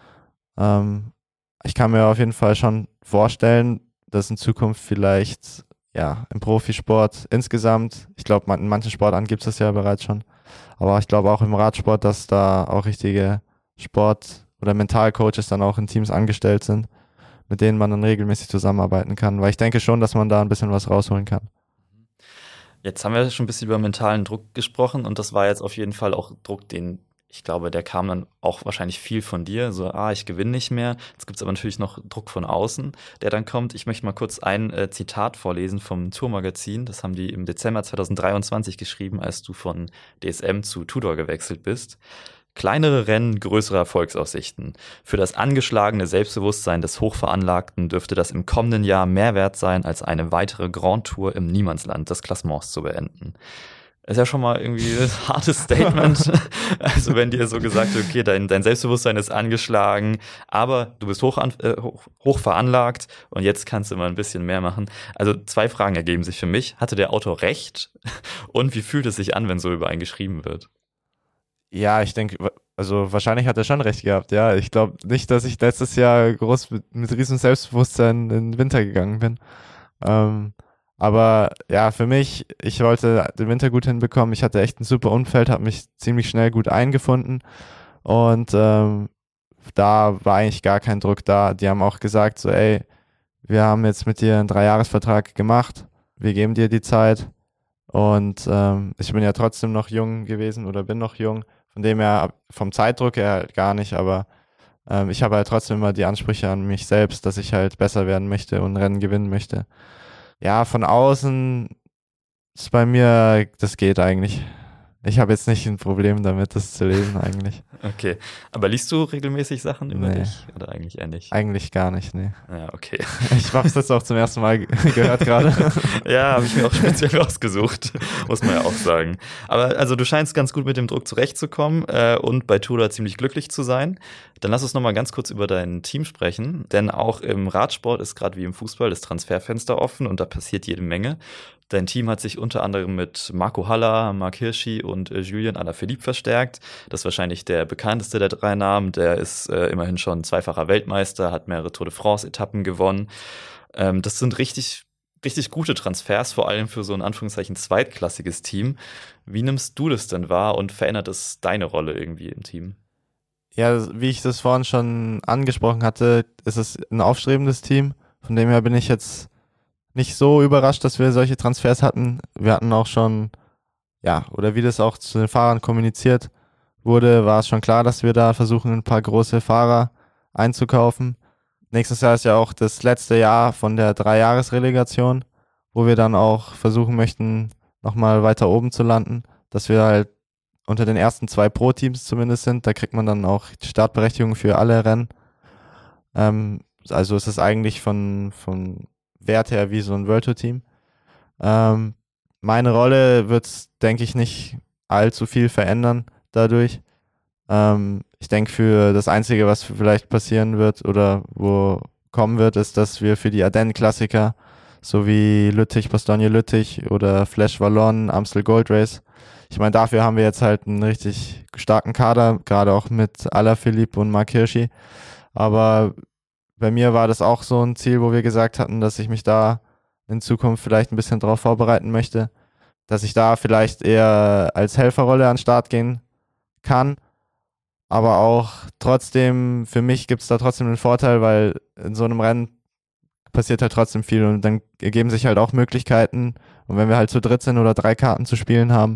Speaker 3: Ich kann mir auf jeden Fall schon vorstellen, dass in Zukunft vielleicht ja im Profisport insgesamt, ich glaube, in manchen Sportarten gibt es das ja bereits schon, aber ich glaube auch im Radsport, dass da auch richtige Sport- oder Mentalcoaches dann auch in Teams angestellt sind, mit denen man dann regelmäßig zusammenarbeiten kann, weil ich denke schon, dass man da ein bisschen was rausholen kann.
Speaker 2: Jetzt haben wir schon ein bisschen über mentalen Druck gesprochen und das war jetzt auf jeden Fall auch Druck, den ich glaube, der kam dann auch wahrscheinlich viel von dir. So, ich gewinne nicht mehr. Jetzt gibt es aber natürlich noch Druck von außen, der dann kommt. Ich möchte mal kurz ein Zitat vorlesen vom Tourmagazin. Das haben die im Dezember 2023 geschrieben, als du von DSM zu Tudor gewechselt bist. Kleinere Rennen, größere Erfolgsaussichten. Für das angeschlagene Selbstbewusstsein des Hochveranlagten dürfte das im kommenden Jahr mehr wert sein, als eine weitere Grand Tour im Niemandsland des Klassements zu beenden. Ist ja schon mal irgendwie ein hartes Statement. Also wenn dir so gesagt wird, okay, dein Selbstbewusstsein ist angeschlagen, aber du bist hoch veranlagt und jetzt kannst du mal ein bisschen mehr machen. Also 2 Fragen ergeben sich für mich. Hatte der Autor recht? Und wie fühlt es sich an, wenn so über einen geschrieben wird?
Speaker 3: Ja, ich denke, also wahrscheinlich hat er schon recht gehabt, ja. Ich glaube nicht, dass ich letztes Jahr groß mit riesen Selbstbewusstsein in den Winter gegangen bin. Aber ja, für mich, ich wollte den Winter gut hinbekommen. Ich hatte echt ein super Umfeld, habe mich ziemlich schnell gut eingefunden und da war eigentlich gar kein Druck da. Die haben auch gesagt so, ey, wir haben jetzt mit dir einen 3-Jahres-Vertrag gemacht, wir geben dir die Zeit und ich bin ja trotzdem noch jung gewesen oder bin noch jung, von dem her, vom Zeitdruck her halt gar nicht, aber ich habe halt trotzdem immer die Ansprüche an mich selbst, dass ich halt besser werden möchte und Rennen gewinnen möchte. Ja, von außen ist bei mir, das geht eigentlich. Ich habe jetzt nicht ein Problem damit, das zu lesen eigentlich.
Speaker 2: Okay, aber liest du regelmäßig Sachen über
Speaker 3: Nee.
Speaker 2: dich oder eigentlich eher nicht?
Speaker 3: Eigentlich gar nicht, nee.
Speaker 2: Ja, okay.
Speaker 3: Ich habe es jetzt auch zum ersten Mal gehört gerade.
Speaker 2: Ja, habe ich mir auch speziell rausgesucht, muss man ja auch sagen. Aber also du scheinst ganz gut mit dem Druck zurechtzukommen und bei Tudor ziemlich glücklich zu sein. Dann lass uns noch mal ganz kurz über dein Team sprechen, denn auch im Radsport ist gerade wie im Fußball das Transferfenster offen und da passiert jede Menge. Dein Team hat sich unter anderem mit Marco Haller, Marc Hirschi und Julien Alaphilippe verstärkt. Das ist wahrscheinlich der bekannteste der drei Namen. Der ist immerhin schon zweifacher Weltmeister, hat mehrere Tour de France-Etappen gewonnen. Das sind richtig gute Transfers, vor allem für so ein Anführungszeichen zweitklassiges Team. Wie nimmst du das denn wahr und verändert es deine Rolle irgendwie im Team?
Speaker 3: Ja, wie ich das vorhin schon angesprochen hatte, ist es ein aufstrebendes Team. Von dem her bin ich jetzt nicht so überrascht, dass wir solche Transfers hatten. Wir hatten auch schon, ja, oder wie das auch zu den Fahrern kommuniziert wurde, war es schon klar, dass wir da versuchen, ein paar große Fahrer einzukaufen. Nächstes Jahr ist ja auch das letzte Jahr von der 3-Jahres-Relegation, wo wir dann auch versuchen möchten, nochmal weiter oben zu landen, dass wir halt unter den ersten 2 Pro-Teams zumindest sind. Da kriegt man dann auch die Startberechtigung für alle Rennen. Also es ist eigentlich von Wert her wie so ein World Tour Team. Meine Rolle wird, denke ich, nicht allzu viel verändern dadurch. Ich denke, für das Einzige, was vielleicht passieren wird oder wo kommen wird, ist, dass wir für die Ardennen-Klassiker sowie Lüttich, Bastogne-Lüttich oder Flash Wallonne, Amstel Gold Race. Ich meine, dafür haben wir jetzt halt einen richtig starken Kader, gerade auch mit Alaphilippe und Marc Hirschi. Aber bei mir war das auch so ein Ziel, wo wir gesagt hatten, dass ich mich da in Zukunft vielleicht ein bisschen drauf vorbereiten möchte, dass ich da vielleicht eher als Helferrolle an den Start gehen kann. Aber auch trotzdem, für mich gibt es da trotzdem einen Vorteil, weil in so einem Rennen passiert halt trotzdem viel und dann ergeben sich halt auch Möglichkeiten. Und wenn wir halt zu dritt sind oder 3 Karten zu spielen haben,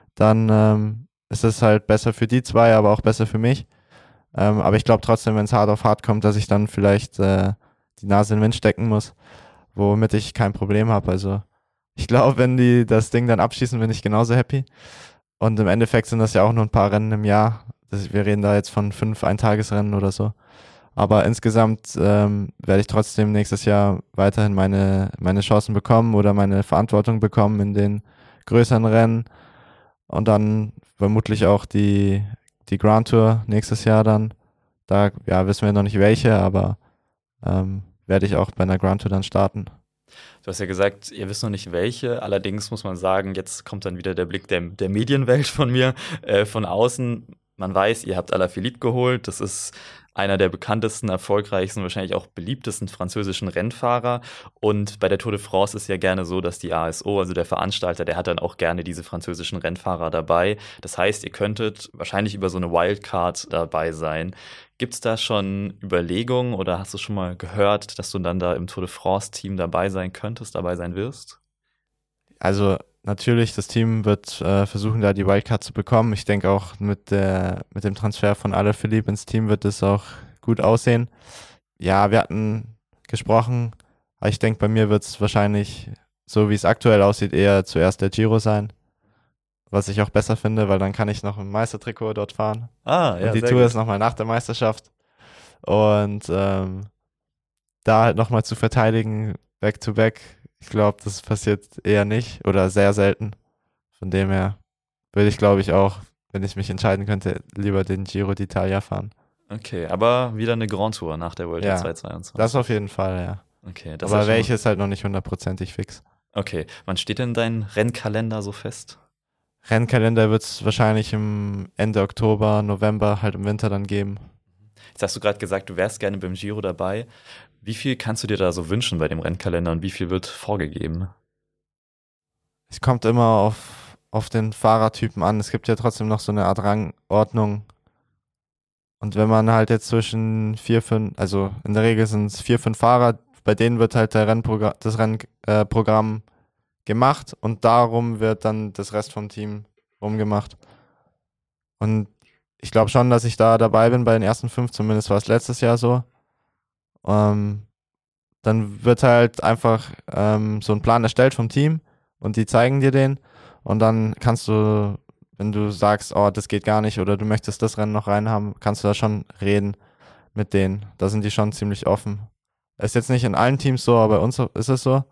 Speaker 3: dann ist es halt besser für die 2, aber auch besser für mich. Aber ich glaube trotzdem, wenn es hart auf hart kommt, dass ich dann vielleicht die Nase in den Wind stecken muss, womit ich kein Problem habe. Also ich glaube, wenn die das Ding dann abschießen, bin ich genauso happy. Und im Endeffekt sind das ja auch nur ein paar Rennen im Jahr. Wir reden da jetzt von 5 Eintagesrennen oder so. Aber insgesamt werde ich trotzdem nächstes Jahr weiterhin meine Chancen bekommen oder meine Verantwortung bekommen in den größeren Rennen. Und dann vermutlich auch die Grand Tour nächstes Jahr dann. Da ja, wissen wir noch nicht welche, aber werde ich auch bei einer Grand Tour dann starten.
Speaker 2: Du hast ja gesagt, ihr wisst noch nicht welche. Allerdings muss man sagen, jetzt kommt dann wieder der Blick der Medienwelt von mir, von außen. Man weiß, ihr habt Alaphilippe geholt. Das ist einer der bekanntesten, erfolgreichsten, wahrscheinlich auch beliebtesten französischen Rennfahrer. Und bei der Tour de France ist ja gerne so, dass die ASO, also der Veranstalter, der hat dann auch gerne diese französischen Rennfahrer dabei. Das heißt, ihr könntet wahrscheinlich über so eine Wildcard dabei sein. Gibt es da schon Überlegungen oder hast du schon mal gehört, dass du dann da im Tour de France-Team dabei sein könntest, dabei sein wirst?
Speaker 3: Also natürlich, das Team wird versuchen, da die Wildcard zu bekommen. Ich denke auch mit dem Transfer von Alaphilippe ins Team wird es auch gut aussehen. Ja, wir hatten gesprochen, aber ich denke, bei mir wird es wahrscheinlich, so wie es aktuell aussieht, eher zuerst der Giro sein. Was ich auch besser finde, weil dann kann ich noch im Meistertrikot dort fahren.
Speaker 2: Ah, ja,
Speaker 3: Und die
Speaker 2: sehr
Speaker 3: Tour
Speaker 2: gut.
Speaker 3: ist nochmal nach der Meisterschaft. Und da halt nochmal zu verteidigen, back-to-back, ich glaube, das passiert eher nicht oder sehr selten. Von dem her würde ich, glaube ich, auch, wenn ich mich entscheiden könnte, lieber den Giro d'Italia fahren.
Speaker 2: Okay, aber wieder eine Grand Tour nach der World Tour
Speaker 3: Ja,
Speaker 2: 2022.
Speaker 3: das auf jeden Fall, ja.
Speaker 2: Okay, das ist
Speaker 3: Aber
Speaker 2: ja schon
Speaker 3: welche ist halt noch nicht hundertprozentig fix.
Speaker 2: okay, wann steht denn dein Rennkalender so fest?
Speaker 3: Rennkalender wird es wahrscheinlich im Ende Oktober, November, halt im Winter dann geben.
Speaker 2: Jetzt hast du gerade gesagt, du wärst gerne beim Giro dabei. Wie viel kannst du dir da so wünschen bei dem Rennkalender und wie viel wird vorgegeben?
Speaker 3: Es kommt immer auf den Fahrertypen an. Es gibt ja trotzdem noch so eine Art Rangordnung. Und wenn man halt jetzt zwischen 4, 5, also in der Regel sind es 4, 5 Fahrer, bei denen wird halt das Rennprogramm gemacht und darum wird dann das Rest vom Team rumgemacht. Und ich glaube schon, dass ich da dabei bin bei den ersten 5, zumindest war es letztes Jahr so. Dann wird halt einfach so ein Plan erstellt vom Team und die zeigen dir den und dann kannst du wenn du sagst, oh, das geht gar nicht oder du möchtest das Rennen noch reinhaben, kannst du da schon reden mit denen. Da sind die schon ziemlich offen. Ist jetzt nicht in allen Teams so, aber bei uns ist es so.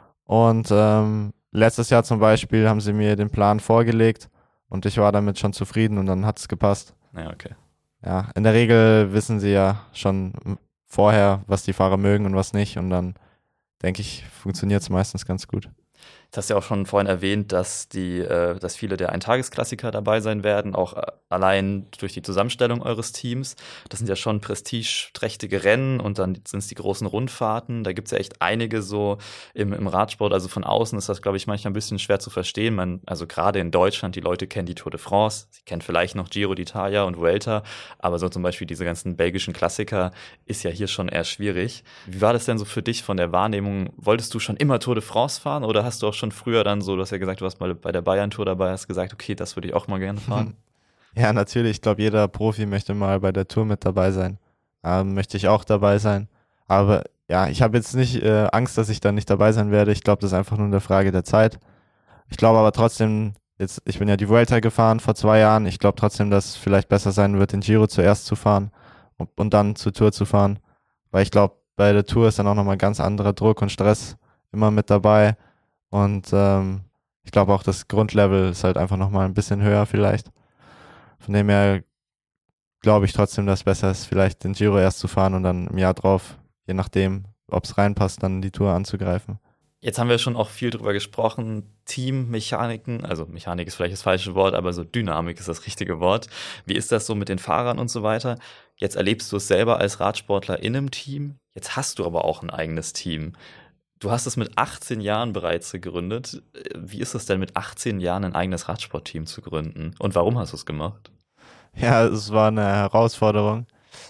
Speaker 3: Und letztes Jahr zum Beispiel haben sie mir den Plan vorgelegt und ich war damit schon zufrieden und dann hat es gepasst.
Speaker 2: Ja, okay.
Speaker 3: Ja, in der Regel wissen sie ja schon vorher, was die Fahrer mögen und was nicht und dann denke ich, funktioniert es meistens ganz gut.
Speaker 2: Du hast ja auch schon vorhin erwähnt, dass dass viele der Eintagesklassiker dabei sein werden, auch allein durch die Zusammenstellung eures Teams. Das sind ja schon prestigeträchtige Rennen und dann sind es die großen Rundfahrten. Da gibt es ja echt einige so im Radsport. Also von außen ist das, glaube ich, manchmal ein bisschen schwer zu verstehen. Also gerade in Deutschland, die Leute kennen die Tour de France, sie kennen vielleicht noch Giro d'Italia und Vuelta, aber so zum Beispiel diese ganzen belgischen Klassiker ist ja hier schon eher schwierig. Wie war das denn so für dich von der Wahrnehmung? Wolltest du schon immer Tour de France fahren oder hast du auch schon früher dann so, du hast ja gesagt, du warst mal bei der Bayern-Tour dabei, hast gesagt, okay, das würde ich auch mal gerne fahren?
Speaker 3: Ja, natürlich. Ich glaube, jeder Profi möchte mal bei der Tour mit dabei sein. Möchte ich auch dabei sein. Aber ja, ich habe jetzt nicht Angst, dass ich da nicht dabei sein werde. Ich glaube, das ist einfach nur eine Frage der Zeit. Ich glaube aber trotzdem, ich bin ja die Vuelta gefahren vor 2 Jahren. Ich glaube trotzdem, dass es vielleicht besser sein wird, den Giro zuerst zu fahren und dann zur Tour zu fahren. Weil ich glaube, bei der Tour ist dann auch nochmal ganz anderer Druck und Stress immer mit dabei. Und ich glaube auch, das Grundlevel ist halt einfach nochmal ein bisschen höher vielleicht. Von dem her glaube ich trotzdem, dass es besser ist, vielleicht den Giro erst zu fahren und dann im Jahr drauf, je nachdem, ob es reinpasst, dann die Tour anzugreifen.
Speaker 2: Jetzt haben wir schon auch viel drüber gesprochen, Teammechaniken, also Mechanik ist vielleicht das falsche Wort, aber so Dynamik ist das richtige Wort. Wie ist das so mit den Fahrern und so weiter? Jetzt erlebst du es selber als Radsportler in einem Team, jetzt hast du aber auch ein eigenes Team. Du hast es mit 18 Jahren bereits gegründet. Wie ist es denn mit 18 Jahren ein eigenes Radsportteam zu gründen? Und warum hast du es gemacht?
Speaker 3: Ja, es war eine Herausforderung.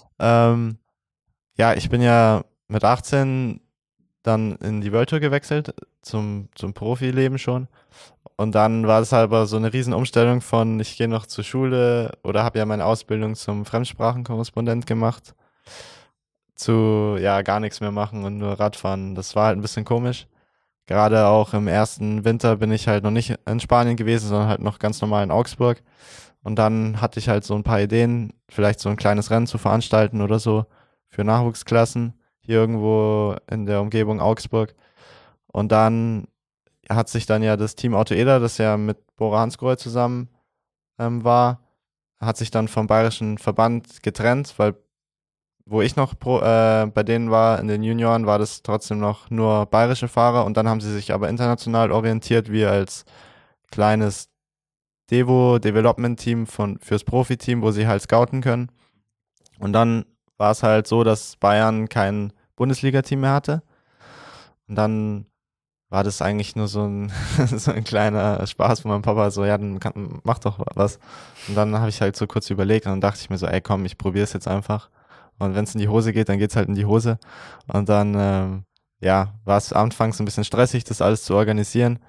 Speaker 3: Ähm, ja, ich bin ja mit 18 dann in die World Tour gewechselt, zum Profileben schon. Und dann war es halt aber so eine Riesenumstellung von, ich gehe noch zur Schule oder habe ja meine Ausbildung zum Fremdsprachenkorrespondent gemacht, zu ja gar nichts mehr machen und nur Radfahren. Das war halt ein bisschen komisch. Gerade auch im ersten Winter bin ich halt noch nicht in Spanien gewesen, sondern halt noch ganz normal in Augsburg. Und dann hatte ich halt so ein paar Ideen, vielleicht so ein kleines Rennen zu veranstalten oder so für Nachwuchsklassen hier irgendwo in der Umgebung Augsburg. Und dann hat sich dann ja das Team Auto Eder, das ja mit Bora Hansgrohe zusammen war, hat sich dann vom bayerischen Verband getrennt, weil wo ich noch bei denen war, in den Junioren, war das trotzdem noch nur bayerische Fahrer und dann haben sie sich aber international orientiert, wir als kleines Development-Team fürs Profiteam, wo sie halt scouten können. Und dann war es halt so, dass Bayern kein Bundesliga-Team mehr hatte. Und dann war das eigentlich nur so ein, so ein kleiner Spaß von meinem Papa, so, ja, dann mach doch was. Und dann habe ich halt so kurz überlegt und dann dachte ich mir so, ey, komm, ich probiere es jetzt einfach. Und wenn es in die Hose geht, dann geht's halt in die Hose. Und dann, ja, war es anfangs ein bisschen stressig, das alles zu organisieren.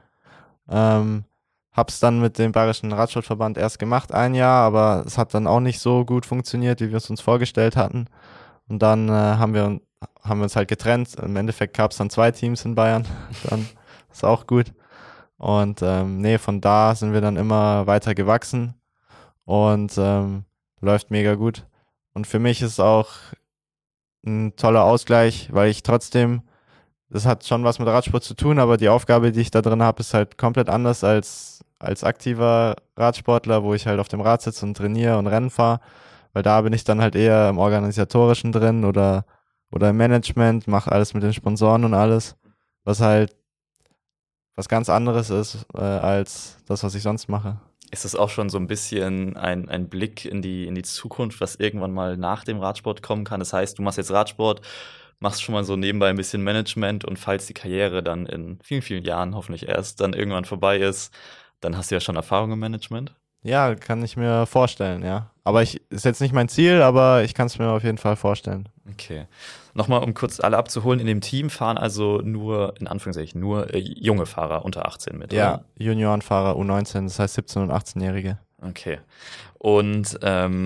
Speaker 3: Hab's dann mit dem Bayerischen Radsportverband erst gemacht, 1 Jahr, aber es hat dann auch nicht so gut funktioniert, wie wir es uns vorgestellt hatten. Und dann haben wir uns halt getrennt. Im Endeffekt gab es dann 2 Teams in Bayern. Dann ist auch gut. Und nee, von da sind wir dann immer weiter gewachsen und läuft mega gut. Und für mich ist auch ein toller Ausgleich, weil ich trotzdem, das hat schon was mit Radsport zu tun, aber die Aufgabe, die ich da drin habe, ist halt komplett anders als aktiver Radsportler, wo ich halt auf dem Rad sitze und trainiere und Rennen fahre, weil da bin ich dann halt eher im Organisatorischen drin oder im Management, mache alles mit den Sponsoren und alles, was halt was ganz anderes ist als das, was ich sonst mache.
Speaker 2: Ist es auch schon so ein bisschen ein Blick in die Zukunft, was irgendwann mal nach dem Radsport kommen kann? Das heißt, du machst jetzt Radsport, machst schon mal so nebenbei ein bisschen Management und falls die Karriere dann in vielen, vielen Jahren hoffentlich erst dann irgendwann vorbei ist, dann hast du ja schon Erfahrung im Management?
Speaker 3: Ja, kann ich mir vorstellen, ja. Aber ist jetzt nicht mein Ziel, aber ich kann es mir auf jeden Fall vorstellen.
Speaker 2: Okay. Nochmal, um kurz alle abzuholen, in dem Team fahren also nur, in Anführungszeichen, nur junge Fahrer unter 18 mit,
Speaker 3: Ja,
Speaker 2: oder?
Speaker 3: Juniorenfahrer U19, das heißt 17- und 18-Jährige.
Speaker 2: Okay. Und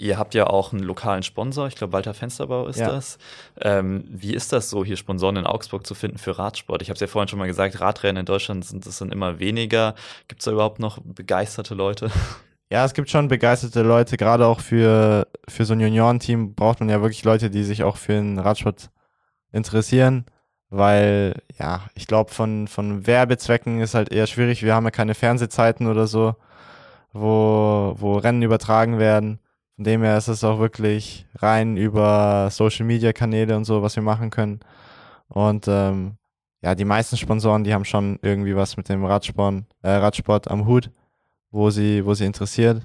Speaker 2: Ihr habt ja auch einen lokalen Sponsor, ich glaube Walter Fensterbau ist das. Wie ist das so, hier Sponsoren in Augsburg zu finden für Radsport? Ich habe es ja vorhin schon mal gesagt, Radrennen in Deutschland sind immer weniger. Gibt es da überhaupt noch begeisterte Leute?
Speaker 3: Ja, es gibt schon begeisterte Leute, gerade auch für so ein Juniorenteam braucht man ja wirklich Leute, die sich auch für den Radsport interessieren, weil, ja, ich glaube, von Werbezwecken ist halt eher schwierig. Wir haben ja keine Fernsehzeiten oder so, wo Rennen übertragen werden. Von dem her ist es auch wirklich rein über Social-Media-Kanäle und so, was wir machen können. Und ja, die meisten Sponsoren, die haben schon irgendwie was mit dem Radsport am Hut, wo sie interessiert.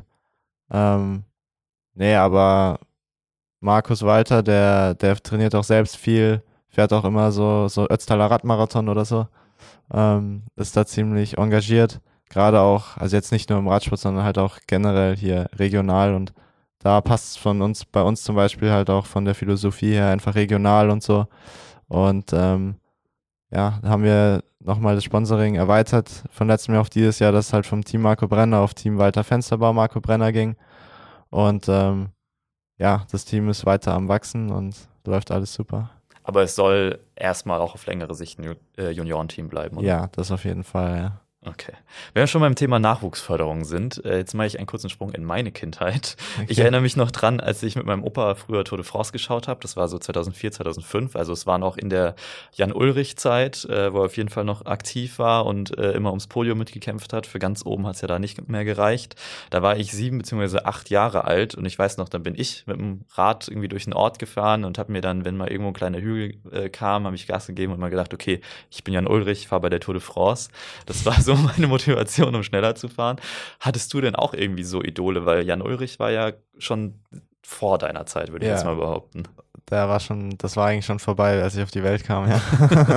Speaker 3: Nee, aber Markus Walter, der trainiert auch selbst viel, fährt auch immer so Ötztaler Radmarathon oder so. Ist da ziemlich engagiert. Gerade auch, also jetzt nicht nur im Radsport, sondern halt auch generell hier regional, und da passt es bei uns zum Beispiel halt auch von der Philosophie her einfach regional und so. Und ja, da haben wir nochmal das Sponsoring erweitert von letztem Jahr auf dieses Jahr, dass es halt vom Team Marco Brenner auf Team Walter Fensterbau Marco Brenner ging. Und ja, das Team ist weiter am Wachsen und läuft alles super.
Speaker 2: Aber es soll erstmal auch auf längere Sicht ein Juniorenteam bleiben, oder?
Speaker 3: Ja, das auf jeden Fall, ja.
Speaker 2: Okay. Wenn wir schon beim Thema Nachwuchsförderung sind, jetzt mache ich einen kurzen Sprung in meine Kindheit.
Speaker 3: Okay.
Speaker 2: Ich erinnere mich noch dran, als ich mit meinem Opa früher Tour de France geschaut habe. Das war so 2004, 2005. Also es war noch in der Jan-Ulrich-Zeit, wo er auf jeden Fall noch aktiv war und immer ums Podium mitgekämpft hat. Für ganz oben hat es ja da nicht mehr gereicht. Da war ich 7 bzw. 8 Jahre alt und ich weiß noch, dann bin ich mit dem Rad irgendwie durch den Ort gefahren und habe mir dann, wenn mal irgendwo ein kleiner Hügel kam, habe ich Gas gegeben und mal gedacht, okay, ich bin Jan Ulrich, fahre bei der Tour de France. Das war so meine Motivation, um schneller zu fahren. Hattest du denn auch irgendwie so Idole? Weil Jan Ulrich war ja schon vor deiner Zeit, würde ich jetzt mal behaupten.
Speaker 3: Das war eigentlich schon vorbei, als ich auf die Welt kam, ja.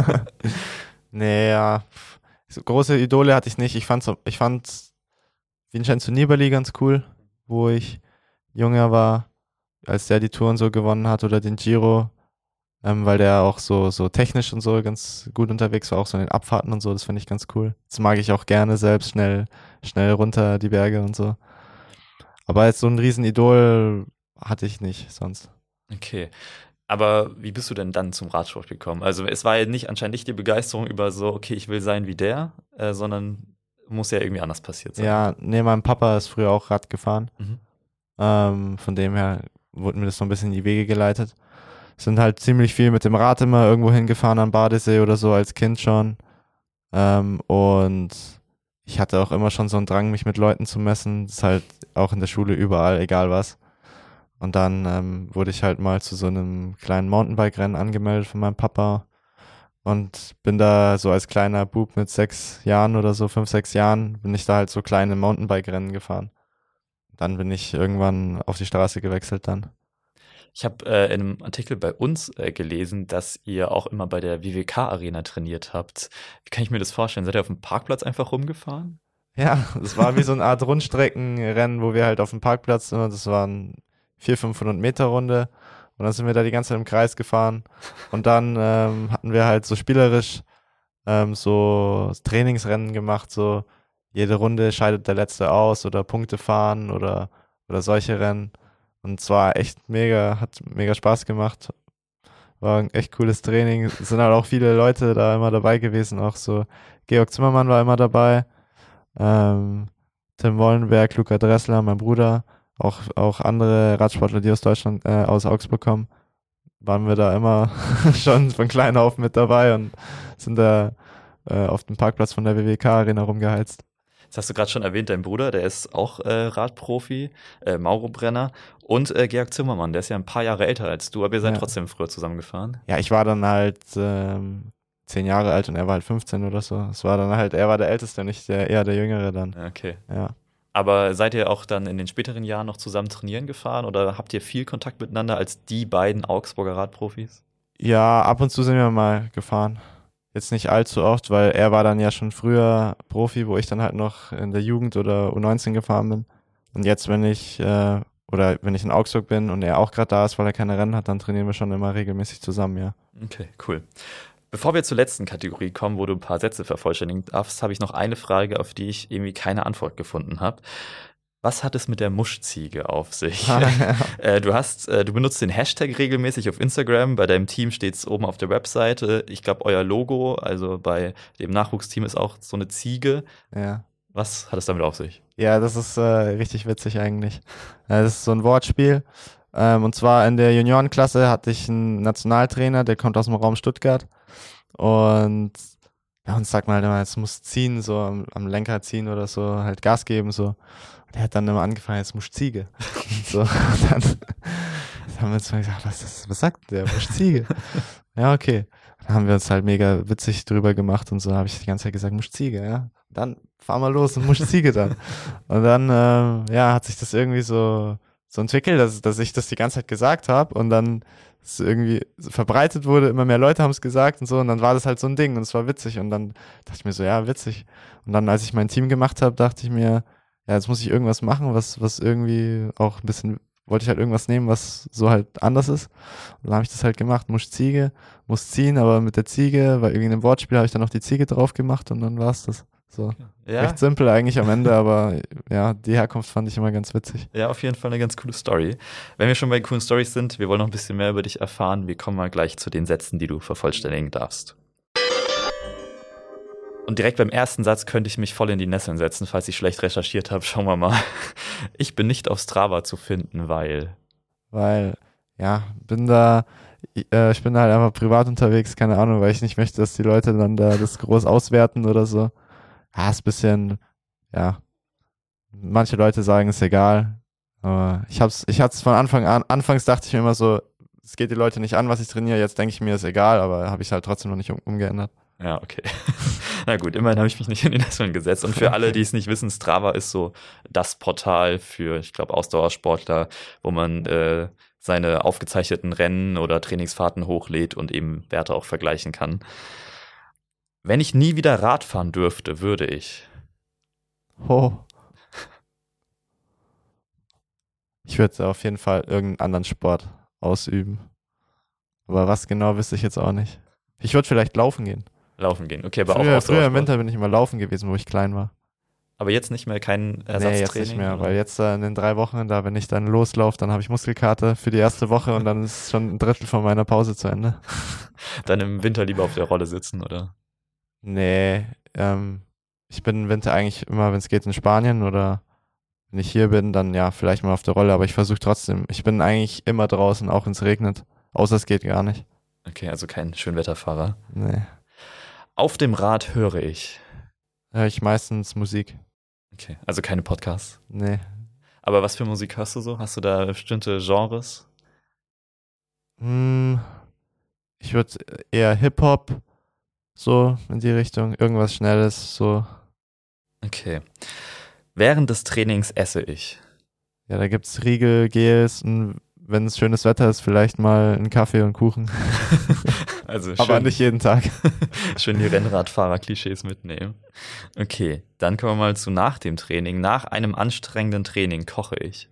Speaker 3: Nee, ja. So große Idole hatte ich nicht. Ich fand Vincenzo Nibali ganz cool, wo ich jünger war, als der die Touren so gewonnen hat oder den Giro. Weil der auch so technisch und so ganz gut unterwegs war, auch so in den Abfahrten und so, das finde ich ganz cool. Das mag ich auch gerne, selbst schnell runter die Berge und so. Aber jetzt so ein Riesenidol hatte ich nicht sonst.
Speaker 2: Okay. Aber wie bist du denn dann zum Radsport gekommen? Also es war ja anscheinend nicht die Begeisterung über so, okay, ich will sein wie der, sondern muss ja irgendwie anders passiert sein.
Speaker 3: Ja, nee, mein Papa ist früher auch Rad gefahren. Von dem her wurde mir das so ein bisschen in die Wege geleitet. Sind halt ziemlich viel mit dem Rad immer irgendwo hingefahren am Badesee oder so als Kind schon. Und ich hatte auch immer schon so einen Drang, mich mit Leuten zu messen. Das ist halt auch in der Schule überall, egal was. Und dann wurde ich halt mal zu so einem kleinen Mountainbike-Rennen angemeldet von meinem Papa und bin da so als kleiner Bub mit 6 Jahren oder so, 5, 6 Jahren, bin ich da halt so kleine Mountainbike-Rennen gefahren. Dann bin ich irgendwann auf die Straße gewechselt dann.
Speaker 2: Ich habe in einem Artikel bei uns gelesen, dass ihr auch immer bei der WWK-Arena trainiert habt. Wie kann ich mir das vorstellen? Seid ihr auf dem Parkplatz einfach rumgefahren?
Speaker 3: Ja, das war wie so eine Art Rundstreckenrennen, wo wir halt auf dem Parkplatz, das waren 400-500 Meter Runde, und dann sind wir da die ganze Zeit im Kreis gefahren, und dann hatten wir halt so spielerisch so Trainingsrennen gemacht, so jede Runde scheidet der Letzte aus oder Punkte fahren oder solche Rennen. Und zwar echt hat mega Spaß gemacht. War ein echt cooles Training. Es sind halt auch viele Leute da immer dabei gewesen. Auch so Georg Zimmermann war immer dabei. Tim Wollenberg, Luca Dressler, mein Bruder. Auch andere Radsportler, die aus Deutschland, aus Augsburg kommen. Waren wir da immer schon von klein auf mit dabei und sind da auf dem Parkplatz von der WWK-Arena rumgeheizt.
Speaker 2: Das hast du gerade schon erwähnt, dein Bruder, der ist auch Radprofi, Mauro Brenner, und Georg Zimmermann, der ist ja ein paar Jahre älter als du, aber ihr seid trotzdem früher zusammengefahren.
Speaker 3: Ja, ich war dann halt 10 Jahre alt und er war halt 15 oder so. Es war dann halt, er war der Älteste, nicht eher der Jüngere dann.
Speaker 2: Okay.
Speaker 3: Ja.
Speaker 2: Aber seid ihr auch dann in den späteren Jahren noch zusammen trainieren gefahren oder habt ihr viel Kontakt miteinander als die beiden Augsburger Radprofis?
Speaker 3: Ja, ab und zu sind wir mal gefahren. Jetzt nicht allzu oft, weil er war dann ja schon früher Profi, wo ich dann halt noch in der Jugend oder U19 gefahren bin. Und jetzt, wenn ich in Augsburg bin und er auch gerade da ist, weil er keine Rennen hat, dann trainieren wir schon immer regelmäßig zusammen, ja.
Speaker 2: Okay, cool. Bevor wir zur letzten Kategorie kommen, wo du ein paar Sätze vervollständigen darfst, habe ich noch eine Frage, auf die ich irgendwie keine Antwort gefunden habe. Was hat es mit der Muschziege auf sich?
Speaker 3: Ja.
Speaker 2: Du benutzt den Hashtag regelmäßig auf Instagram. Bei deinem Team steht es oben auf der Webseite. Ich glaube, euer Logo, also bei dem Nachwuchsteam, ist auch so eine Ziege.
Speaker 3: Ja.
Speaker 2: Was hat es damit auf sich?
Speaker 3: Ja, das ist richtig witzig eigentlich. Das ist so ein Wortspiel. Und zwar in der Juniorenklasse hatte ich einen Nationaltrainer, der kommt aus dem Raum Stuttgart. Und ja, uns sagt man halt immer, jetzt muss ziehen, so am Lenker ziehen oder so, halt Gas geben, so. Und er hat dann immer angefangen, jetzt muss Ziege. So, und dann haben wir uns mal gesagt, was sagt der? Muss Ziege? Ja, okay. Dann haben wir uns halt mega witzig drüber gemacht und so habe ich die ganze Zeit gesagt, muss Ziege, ja. Dann fahr mal los und muss Ziege dann. Und dann, ja, hat sich das irgendwie so entwickelt, dass ich das die ganze Zeit gesagt habe und dann es irgendwie verbreitet wurde, immer mehr Leute haben es gesagt und so und dann war das halt so ein Ding und es war witzig und dann dachte ich mir so, ja, witzig. Und dann, als ich mein Team gemacht habe, dachte ich mir, ja, jetzt muss ich irgendwas machen, was irgendwie auch ein bisschen, wollte ich halt irgendwas nehmen, was so halt anders ist. Und dann habe ich das halt gemacht, muss Ziege, muss ziehen, aber mit der Ziege, weil irgendwie in einem Wortspiel habe ich dann noch die Ziege drauf gemacht und dann war es das. So.
Speaker 2: Ja.
Speaker 3: Recht simpel eigentlich am Ende, aber ja, die Herkunft fand ich immer ganz witzig.
Speaker 2: Ja, auf jeden Fall eine ganz coole Story. Wenn wir schon bei coolen Stories sind, wir wollen noch ein bisschen mehr über dich erfahren. Wir kommen mal gleich zu den Sätzen, die du vervollständigen darfst. Und direkt beim ersten Satz könnte ich mich voll in die Nesseln setzen, falls ich schlecht recherchiert habe. Schauen wir mal. Ich bin nicht auf Strava zu finden, weil...
Speaker 3: Weil, ja, ich bin da halt einfach privat unterwegs, keine Ahnung, weil ich nicht möchte, dass die Leute dann da das groß auswerten oder so. Ja, ist ein bisschen, ja, manche Leute sagen, ist egal, aber ich hab's von Anfang an, anfangs dachte ich mir immer so, es geht die Leute nicht an, was ich trainiere, jetzt denke ich mir, ist egal, aber habe ich halt trotzdem noch nicht umgeändert.
Speaker 2: Ja, okay. Na gut, immerhin habe ich mich nicht in die Nesseln gesetzt. Und für alle, die es nicht wissen, Strava ist so das Portal für, ich glaube, Ausdauersportler, wo man seine aufgezeichneten Rennen oder Trainingsfahrten hochlädt und eben Werte auch vergleichen kann. Wenn ich nie wieder Rad fahren dürfte, würde ich.
Speaker 3: Oh. Ich würde auf jeden Fall irgendeinen anderen Sport ausüben. Aber was genau, wüsste ich jetzt auch nicht. Ich würde vielleicht laufen gehen.
Speaker 2: Laufen gehen, okay, aber
Speaker 3: Früher
Speaker 2: auch Ausdauersport.
Speaker 3: im Winter bin ich immer laufen gewesen, wo ich klein war.
Speaker 2: Aber jetzt nicht mehr kein Ersatztraining?
Speaker 3: Nee, jetzt nicht mehr,
Speaker 2: oder?
Speaker 3: weil jetzt in den 3 Wochen, da wenn ich dann loslaufe, dann habe ich Muskelkater für die erste Woche und dann ist schon ein Drittel von meiner Pause zu Ende.
Speaker 2: Dann im Winter lieber auf der Rolle sitzen, oder?
Speaker 3: Nee, ich bin im Winter eigentlich immer, wenn es geht, in Spanien oder wenn ich hier bin, dann ja, vielleicht mal auf der Rolle, aber ich versuche trotzdem, ich bin eigentlich immer draußen, auch wenn es regnet, außer es geht gar nicht.
Speaker 2: Okay, also kein Schönwetterfahrer.
Speaker 3: Nee,
Speaker 2: Auf dem Rad höre ich.
Speaker 3: höre ich meistens Musik.
Speaker 2: Okay, also keine Podcasts.
Speaker 3: Nee.
Speaker 2: Aber was für Musik hörst du so? Hast du da bestimmte Genres?
Speaker 3: Ich würde eher Hip-Hop, so in die Richtung, irgendwas Schnelles, so.
Speaker 2: Okay. Während des Trainings esse ich.
Speaker 3: Ja, da gibt's Riegel, Gels und wenn es schönes Wetter ist, vielleicht mal einen Kaffee und Kuchen.
Speaker 2: Also
Speaker 3: Aber
Speaker 2: schön,
Speaker 3: nicht jeden Tag.
Speaker 2: schön die Rennradfahrer-Klischees mitnehmen. Okay, dann kommen wir mal zu nach dem Training. Nach einem anstrengenden Training koche ich.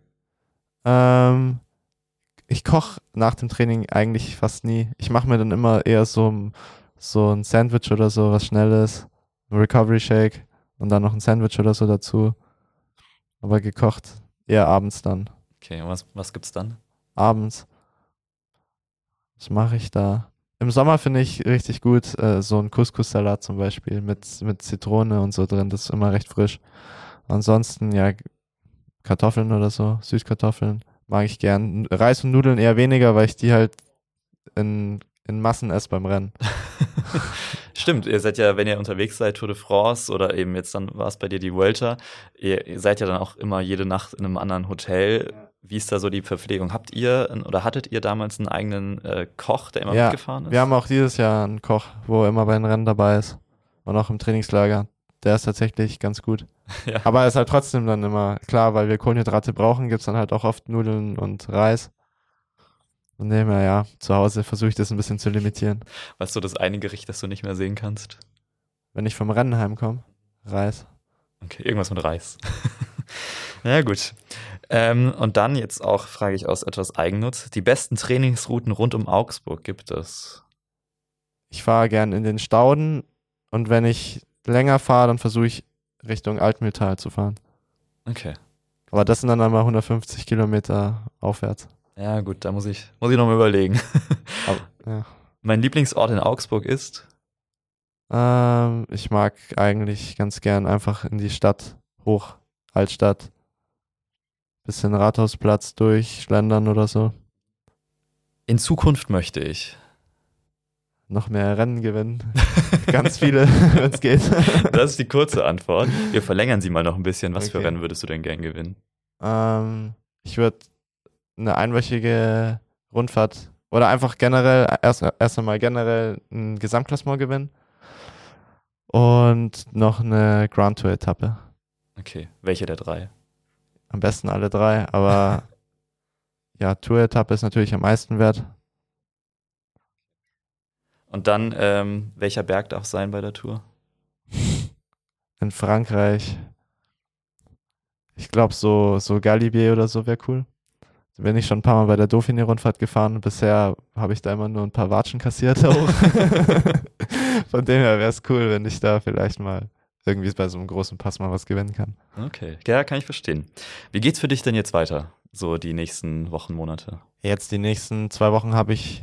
Speaker 3: Ich koche nach dem Training eigentlich fast nie. Ich mache mir dann immer eher so ein Sandwich oder so, was Schnelles, ein Recovery Shake und dann noch ein Sandwich oder so dazu. Aber gekocht eher abends dann.
Speaker 2: Okay, und was gibt's dann?
Speaker 3: Abends. Was mache ich da? Im Sommer finde ich richtig gut so ein Couscous-Salat zum Beispiel mit Zitrone und so drin. Das ist immer recht frisch. Ansonsten ja Kartoffeln oder so, Süßkartoffeln mag ich gern. Reis und Nudeln eher weniger, weil ich die halt in Massen esse beim Rennen.
Speaker 2: Stimmt, ihr seid ja, wenn ihr unterwegs seid, Tour de France oder eben jetzt dann war es bei dir die Vuelta, ihr seid ja dann auch immer jede Nacht in einem anderen Hotel. Wie ist da so die Verpflegung? Habt ihr oder hattet ihr damals einen eigenen Koch, der immer
Speaker 3: Ja,
Speaker 2: mitgefahren ist?
Speaker 3: wir haben auch dieses Jahr einen Koch, wo er immer bei den Rennen dabei ist. Und auch im Trainingslager. Der ist tatsächlich ganz gut.
Speaker 2: Ja.
Speaker 3: Aber er ist halt trotzdem dann immer, klar, weil wir Kohlenhydrate brauchen, gibt's dann halt auch oft Nudeln und Reis. Und dem her, ja, zu Hause versuche ich das ein bisschen zu limitieren.
Speaker 2: Was ist so das eine Gericht, das du nicht mehr sehen kannst?
Speaker 3: Wenn ich vom Rennen heimkomme, Reis.
Speaker 2: Okay, irgendwas mit Reis. Ja, gut. Und dann jetzt auch, frage ich aus etwas Eigennutz, die besten Trainingsrouten rund um Augsburg gibt es?
Speaker 3: Ich fahre gern in den Stauden und wenn ich länger fahre, dann versuche ich Richtung Altmühltal zu fahren.
Speaker 2: Okay.
Speaker 3: Aber das sind dann einmal 150 Kilometer aufwärts.
Speaker 2: Ja gut, da muss ich noch mal überlegen.
Speaker 3: Aber, ja.
Speaker 2: Mein Lieblingsort in Augsburg ist?
Speaker 3: Ich mag eigentlich ganz gern einfach in die Stadt hoch, Altstadt. Bisschen Rathausplatz durchschlendern oder so.
Speaker 2: In Zukunft möchte ich.
Speaker 3: Noch mehr Rennen gewinnen. Ganz viele, wenn es geht.
Speaker 2: Das ist die kurze Antwort. Wir verlängern sie mal noch ein bisschen. Was für
Speaker 3: Okay.
Speaker 2: Rennen würdest du denn gern gewinnen?
Speaker 3: Ich würde eine einwöchige Rundfahrt oder einfach generell, erst einmal generell ein Gesamtklassement gewinnen und noch eine Grand Tour Etappe.
Speaker 2: Okay, welche der 3?
Speaker 3: Am besten alle 3, aber ja, Tour Etappe ist natürlich am meisten wert.
Speaker 2: Und dann, welcher Berg darf sein bei der Tour?
Speaker 3: In Frankreich, ich glaube so Galibier oder so wäre cool. Da bin ich schon ein paar Mal bei der Dauphiné-Rundfahrt gefahren. Bisher habe ich da immer nur ein paar Watschen kassiert auch. Von dem her wäre es cool, wenn ich da vielleicht mal irgendwie bei so einem großen Pass mal was gewinnen kann.
Speaker 2: Okay, ja, kann ich verstehen. Wie geht's für dich denn jetzt weiter? So die nächsten Wochen, Monate?
Speaker 3: Jetzt die nächsten 2 Wochen habe ich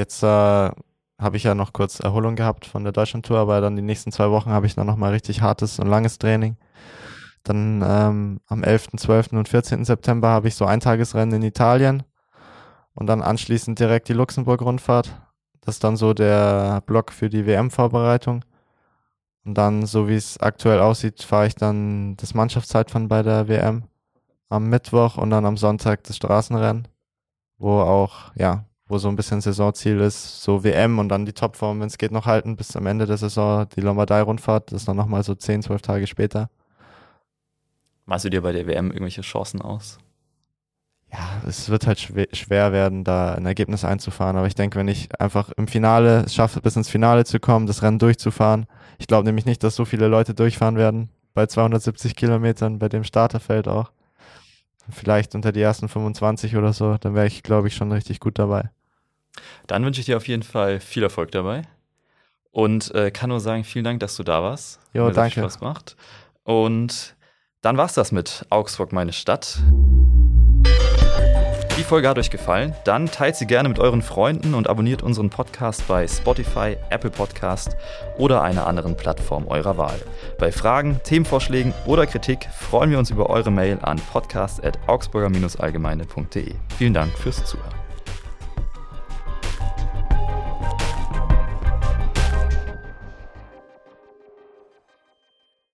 Speaker 3: ja noch kurz Erholung gehabt von der Deutschlandtour, aber dann die nächsten 2 Wochen habe ich dann nochmal richtig hartes und langes Training. Dann am 11., 12. und 14. September habe ich so Eintagesrennen in Italien und dann anschließend direkt die Luxemburg-Rundfahrt. Das ist dann so der Block für die WM-Vorbereitung. Und dann, so wie es aktuell aussieht, fahre ich dann das Mannschaftszeitfahren bei der WM am Mittwoch und dann am Sonntag das Straßenrennen, wo so ein bisschen Saisonziel ist, so WM und dann die Topform, wenn es geht, noch halten bis am Ende der Saison, die Lombardei-Rundfahrt, das ist dann nochmal so 10, 12 Tage später.
Speaker 2: Malst du dir bei der WM irgendwelche Chancen aus?
Speaker 3: Ja, es wird halt schwer werden, da ein Ergebnis einzufahren, aber ich denke, wenn ich einfach es schaffe, bis ins Finale zu kommen, das Rennen durchzufahren, ich glaube nämlich nicht, dass so viele Leute durchfahren werden, bei 270 Kilometern, bei dem Starterfeld auch. Vielleicht unter die ersten 25 oder so, dann wäre ich, glaube ich, schon richtig gut dabei.
Speaker 2: Dann wünsche ich dir auf jeden Fall viel Erfolg dabei und kann nur sagen, vielen Dank, dass du da warst.
Speaker 3: Jo,
Speaker 2: Hat mir sehr
Speaker 3: danke.
Speaker 2: viel Spaß gemacht. Und dann war's das mit Augsburg, meine Stadt. Die Folge hat euch gefallen, dann teilt sie gerne mit euren Freunden und abonniert unseren Podcast bei Spotify, Apple Podcast oder einer anderen Plattform eurer Wahl. Bei Fragen, Themenvorschlägen oder Kritik freuen wir uns über eure Mail an podcast@augsburger-allgemeine.de. Vielen Dank fürs Zuhören.